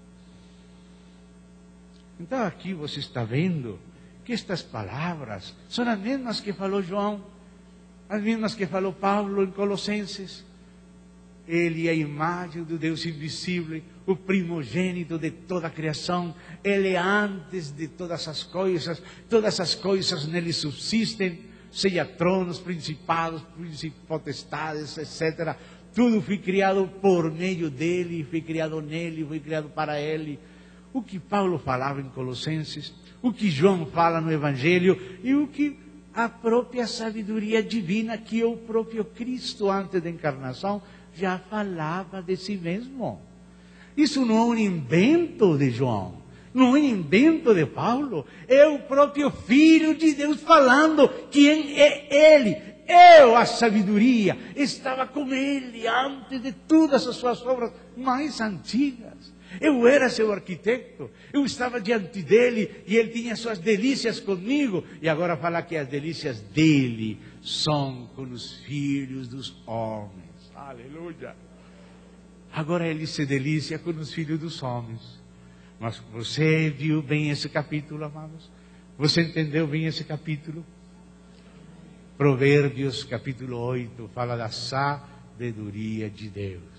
Então aqui você está vendo que estas palavras são as mesmas que falou João, as mesmas que falou Paulo em Colossenses. Ele é a imagem do Deus invisível, o primogênito de toda a criação. Ele é antes de todas as coisas, todas as coisas nele subsistem, seja tronos, principados, potestades, etcétera. Tudo foi criado por meio dele, foi criado nele, foi criado para ele. O que Paulo falava em Colossenses, o que João fala no Evangelho e o que a própria sabedoria divina, que é o próprio Cristo antes da encarnação, já falava de si mesmo. Isso não é um invento de João, não é um invento de Paulo, é o próprio Filho de Deus falando quem é Ele. Eu, a sabedoria, estava com Ele antes de todas as suas obras mais antigas. Eu era seu arquiteto, eu estava diante dele e ele tinha suas delícias comigo. E agora fala que as delícias dele são com os filhos dos homens. Aleluia! Agora ele se delicia com os filhos dos homens. Mas você viu bem esse capítulo, amados? Você entendeu bem esse capítulo? Provérbios capítulo oito fala da sabedoria de Deus.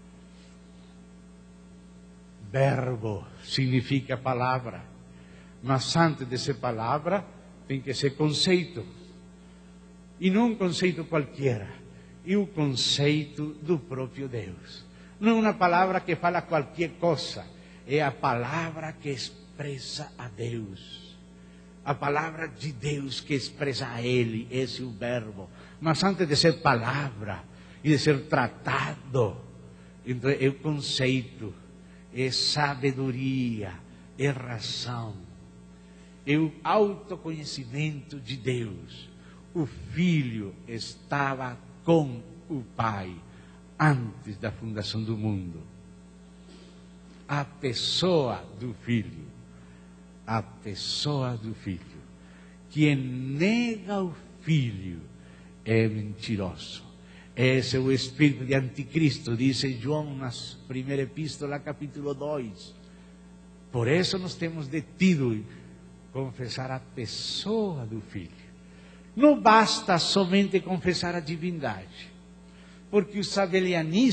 Verbo significa palavra, mas antes de ser palavra tem que ser conceito, e não um conceito qualquer, é o conceito do próprio Deus. Não é uma palavra que fala qualquer coisa, é a palavra que expressa a Deus, a palavra de Deus que expressa a Ele. Esse é o verbo. Mas antes de ser palavra e de ser tratado, então é o conceito, é sabedoria, é razão, é o autoconhecimento de Deus. O Filho estava com o Pai antes da fundação do mundo. A pessoa do Filho, a pessoa do Filho. Quem nega o Filho é mentiroso. Esse é o espírito de anticristo, diz João na primeira epístola, capítulo dois. Por isso nós temos detido confessar a pessoa do Filho. Não basta somente confessar a divindade, porque os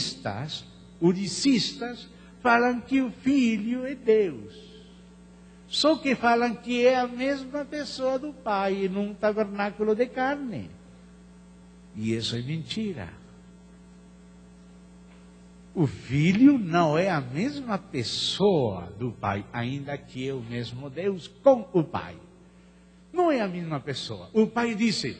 sabelianistas, udicistas, falam que o Filho é Deus. Só que falam que é a mesma pessoa do Pai num tabernáculo de carne. E isso é mentira. O Filho não é a mesma pessoa do Pai, ainda que é o mesmo Deus com o Pai. Não é a mesma pessoa. O Pai disse: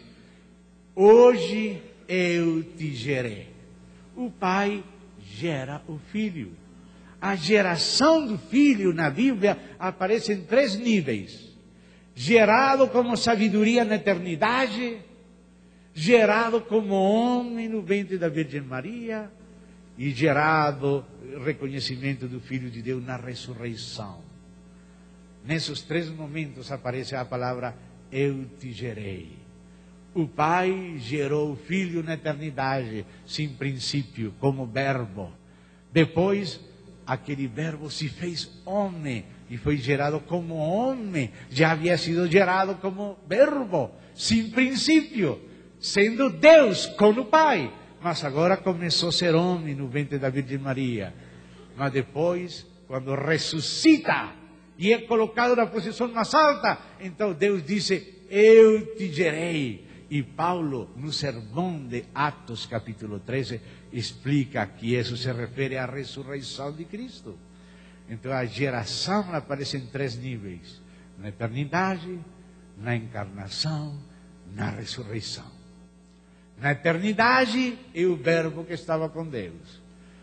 hoje eu te gerei. O Pai gera o Filho. A geração do Filho na Bíblia aparece em três níveis: gerado como sabedoria na eternidade, gerado como homem no ventre da Virgem Maria, e gerado reconhecimento do Filho de Deus na ressurreição. Nesses três momentos aparece a palavra eu te gerei. O Pai gerou o Filho na eternidade, sem princípio, como verbo. Depois, aquele verbo se fez homem e foi gerado como homem. Já havia sido gerado como verbo, sem princípio, sendo Deus com o Pai. Mas agora começou a ser homem no ventre da Virgem Maria. Mas depois, quando ressuscita e é colocado na posição mais alta, então Deus disse: eu te gerei. E Paulo, no sermão de Atos, capítulo treze, explica que isso se refere à ressurreição de Cristo. Então a geração aparece em três níveis: na eternidade, na encarnação, na ressurreição. Na eternidade é o verbo que estava com Deus.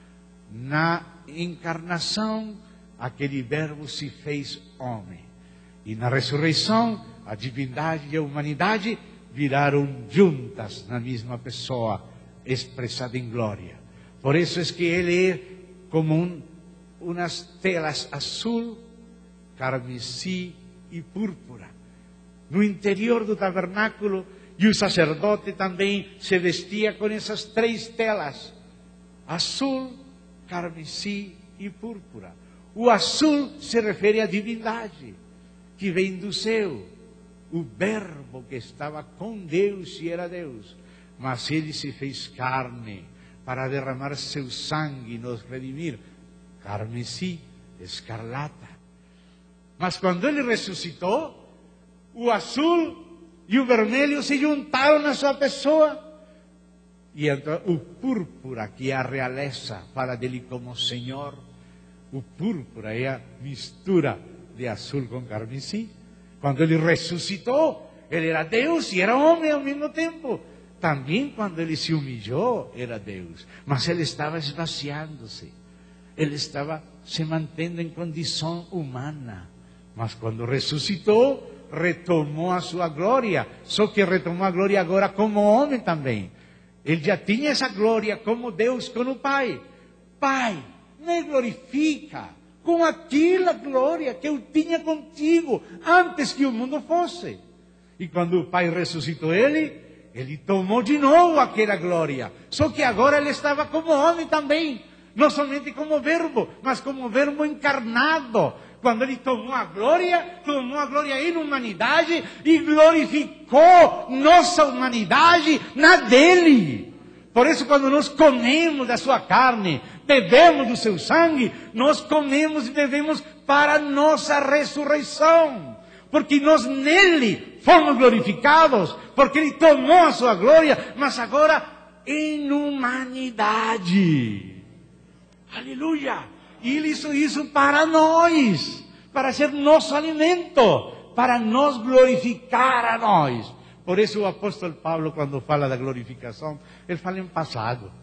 Na encarnação, aquele verbo se fez homem. E na ressurreição, a divindade e a humanidade viraram juntas na mesma pessoa, expressada em glória. Por isso é que ele é como um, umas telas azul, carmesim e púrpura. No interior do tabernáculo, e o sacerdote também se vestia com essas três telas: azul, carmesim e púrpura. O azul se refere à divindade, que vem do céu. O verbo que estava com Deus e era Deus. Mas ele se fez carne para derramar seu sangue e nos redimir. Carmesim, escarlata. Mas quando ele ressuscitou, o azul e o vermelho se juntaram na sua pessoa. E então o púrpura, que é a realeza, fala dele como Senhor. O púrpura é a mistura de azul com carmesim. Quando ele ressuscitou, ele era Deus e era homem ao mesmo tempo. Também quando ele se humilhou, era Deus. Mas ele estava esvaziando-se. Ele estava se mantendo em condição humana. Mas quando ressuscitou, retomou a sua glória. Só que retomou a glória agora como homem também. Ele já tinha essa glória como Deus com o Pai. Pai, me glorifica com aquela glória que eu tinha contigo antes que o mundo fosse. E quando o Pai ressuscitou ele, ele tomou de novo aquela glória. Só que agora ele estava como homem também. Não somente como verbo, mas como verbo encarnado. Quando ele tomou a glória, tomou a glória em humanidade e glorificou nossa humanidade na dele. Por isso, quando nós comemos da sua carne, bebemos do seu sangue, nós comemos e bebemos para nossa ressurreição. Porque nós nele fomos glorificados, porque ele tomou a sua glória, mas agora em humanidade. Aleluia! E ele hizo isso para nós, para ser nosso alimento, para nos glorificar a nós. Por isso o apóstolo Paulo, quando fala da glorificação, ele fala em passado.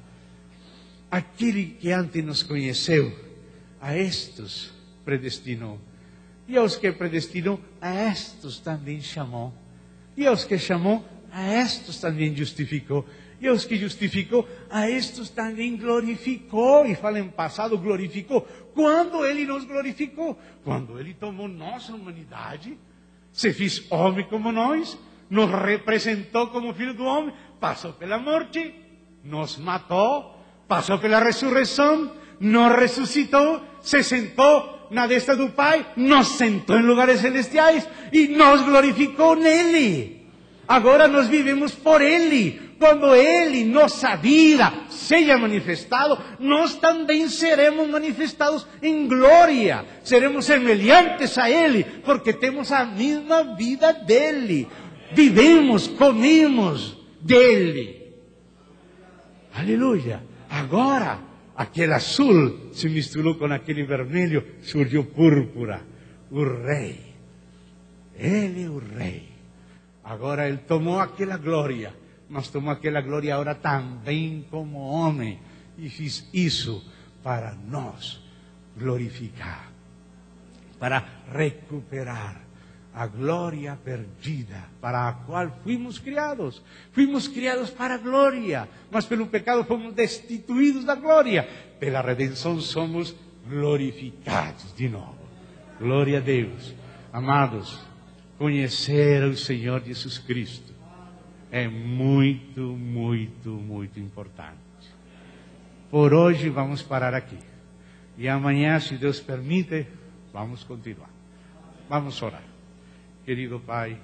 Aquele que antes nos conheceu, a estes predestinou. E aos que predestinou, a estes também chamou. E aos que chamou, a estes também justificou. E aos que justificou, a estes também glorificou. E fala em passado, glorificou. Quando ele nos glorificou? Quando ele tomou nossa humanidade, se fez homem como nós, nos representou como filho do homem, passou pela morte, nos matou, passou pela ressurreição, nos ressuscitou, se sentou na destra do Pai, nos sentou em lugares celestiais e nos glorificou nele. Agora nós vivemos por ele, quando Ele, nossa vida, seja manifestado, nós também seremos manifestados em glória. Seremos semelhantes a Ele, porque temos a mesma vida dEle. Vivemos, comemos dEle. Aleluia. Agora, aquele azul se misturou com aquele vermelho, surgiu púrpura. O Rei. Ele é o Rei. Agora Ele tomou aquela glória, mas tomou aquela glória agora também como homem. E fez isso para nós glorificar, para recuperar a glória perdida, para a qual fomos criados. Fomos criados para a glória, mas pelo pecado fomos destituídos da glória. Pela redenção somos glorificados de novo. Glória a Deus. Amados, conhecer o Senhor Jesus Cristo é muito, muito, muito importante. Por hoje vamos parar aqui. E amanhã, se Deus permite, vamos continuar. Vamos orar. Querido Pai,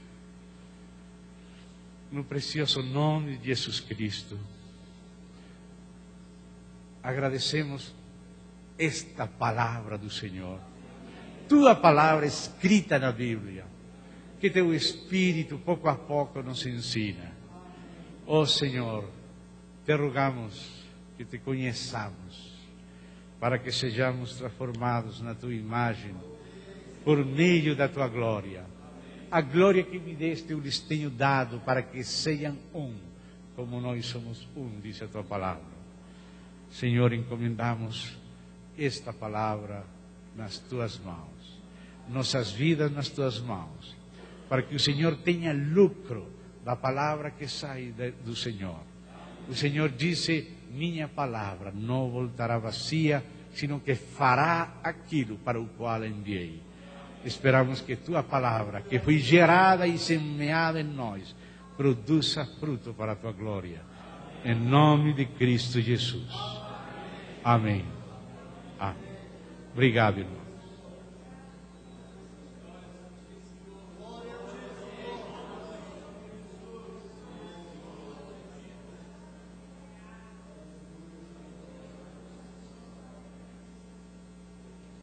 no precioso nome de Jesus Cristo, agradecemos esta palavra do Senhor. Tua palavra escrita na Bíblia, que Teu Espírito pouco a pouco nos ensina. Ó Senhor, Te rogamos que Te conheçamos, para que sejamos transformados na Tua imagem, por meio da Tua glória. A glória que me deste eu lhes tenho dado, para que sejam um, como nós somos um, diz a Tua palavra. Senhor, encomendamos esta palavra nas Tuas mãos, nossas vidas nas Tuas mãos, para que o Senhor tenha lucro da palavra que sai do Senhor. O Senhor disse, minha palavra não voltará vazia, sino que fará aquilo para o qual enviei. Esperamos que Tua palavra, que foi gerada e semeada em nós, produza fruto para a Tua glória. Em nome de Cristo Jesus. Amém. Amém. Obrigado, irmão.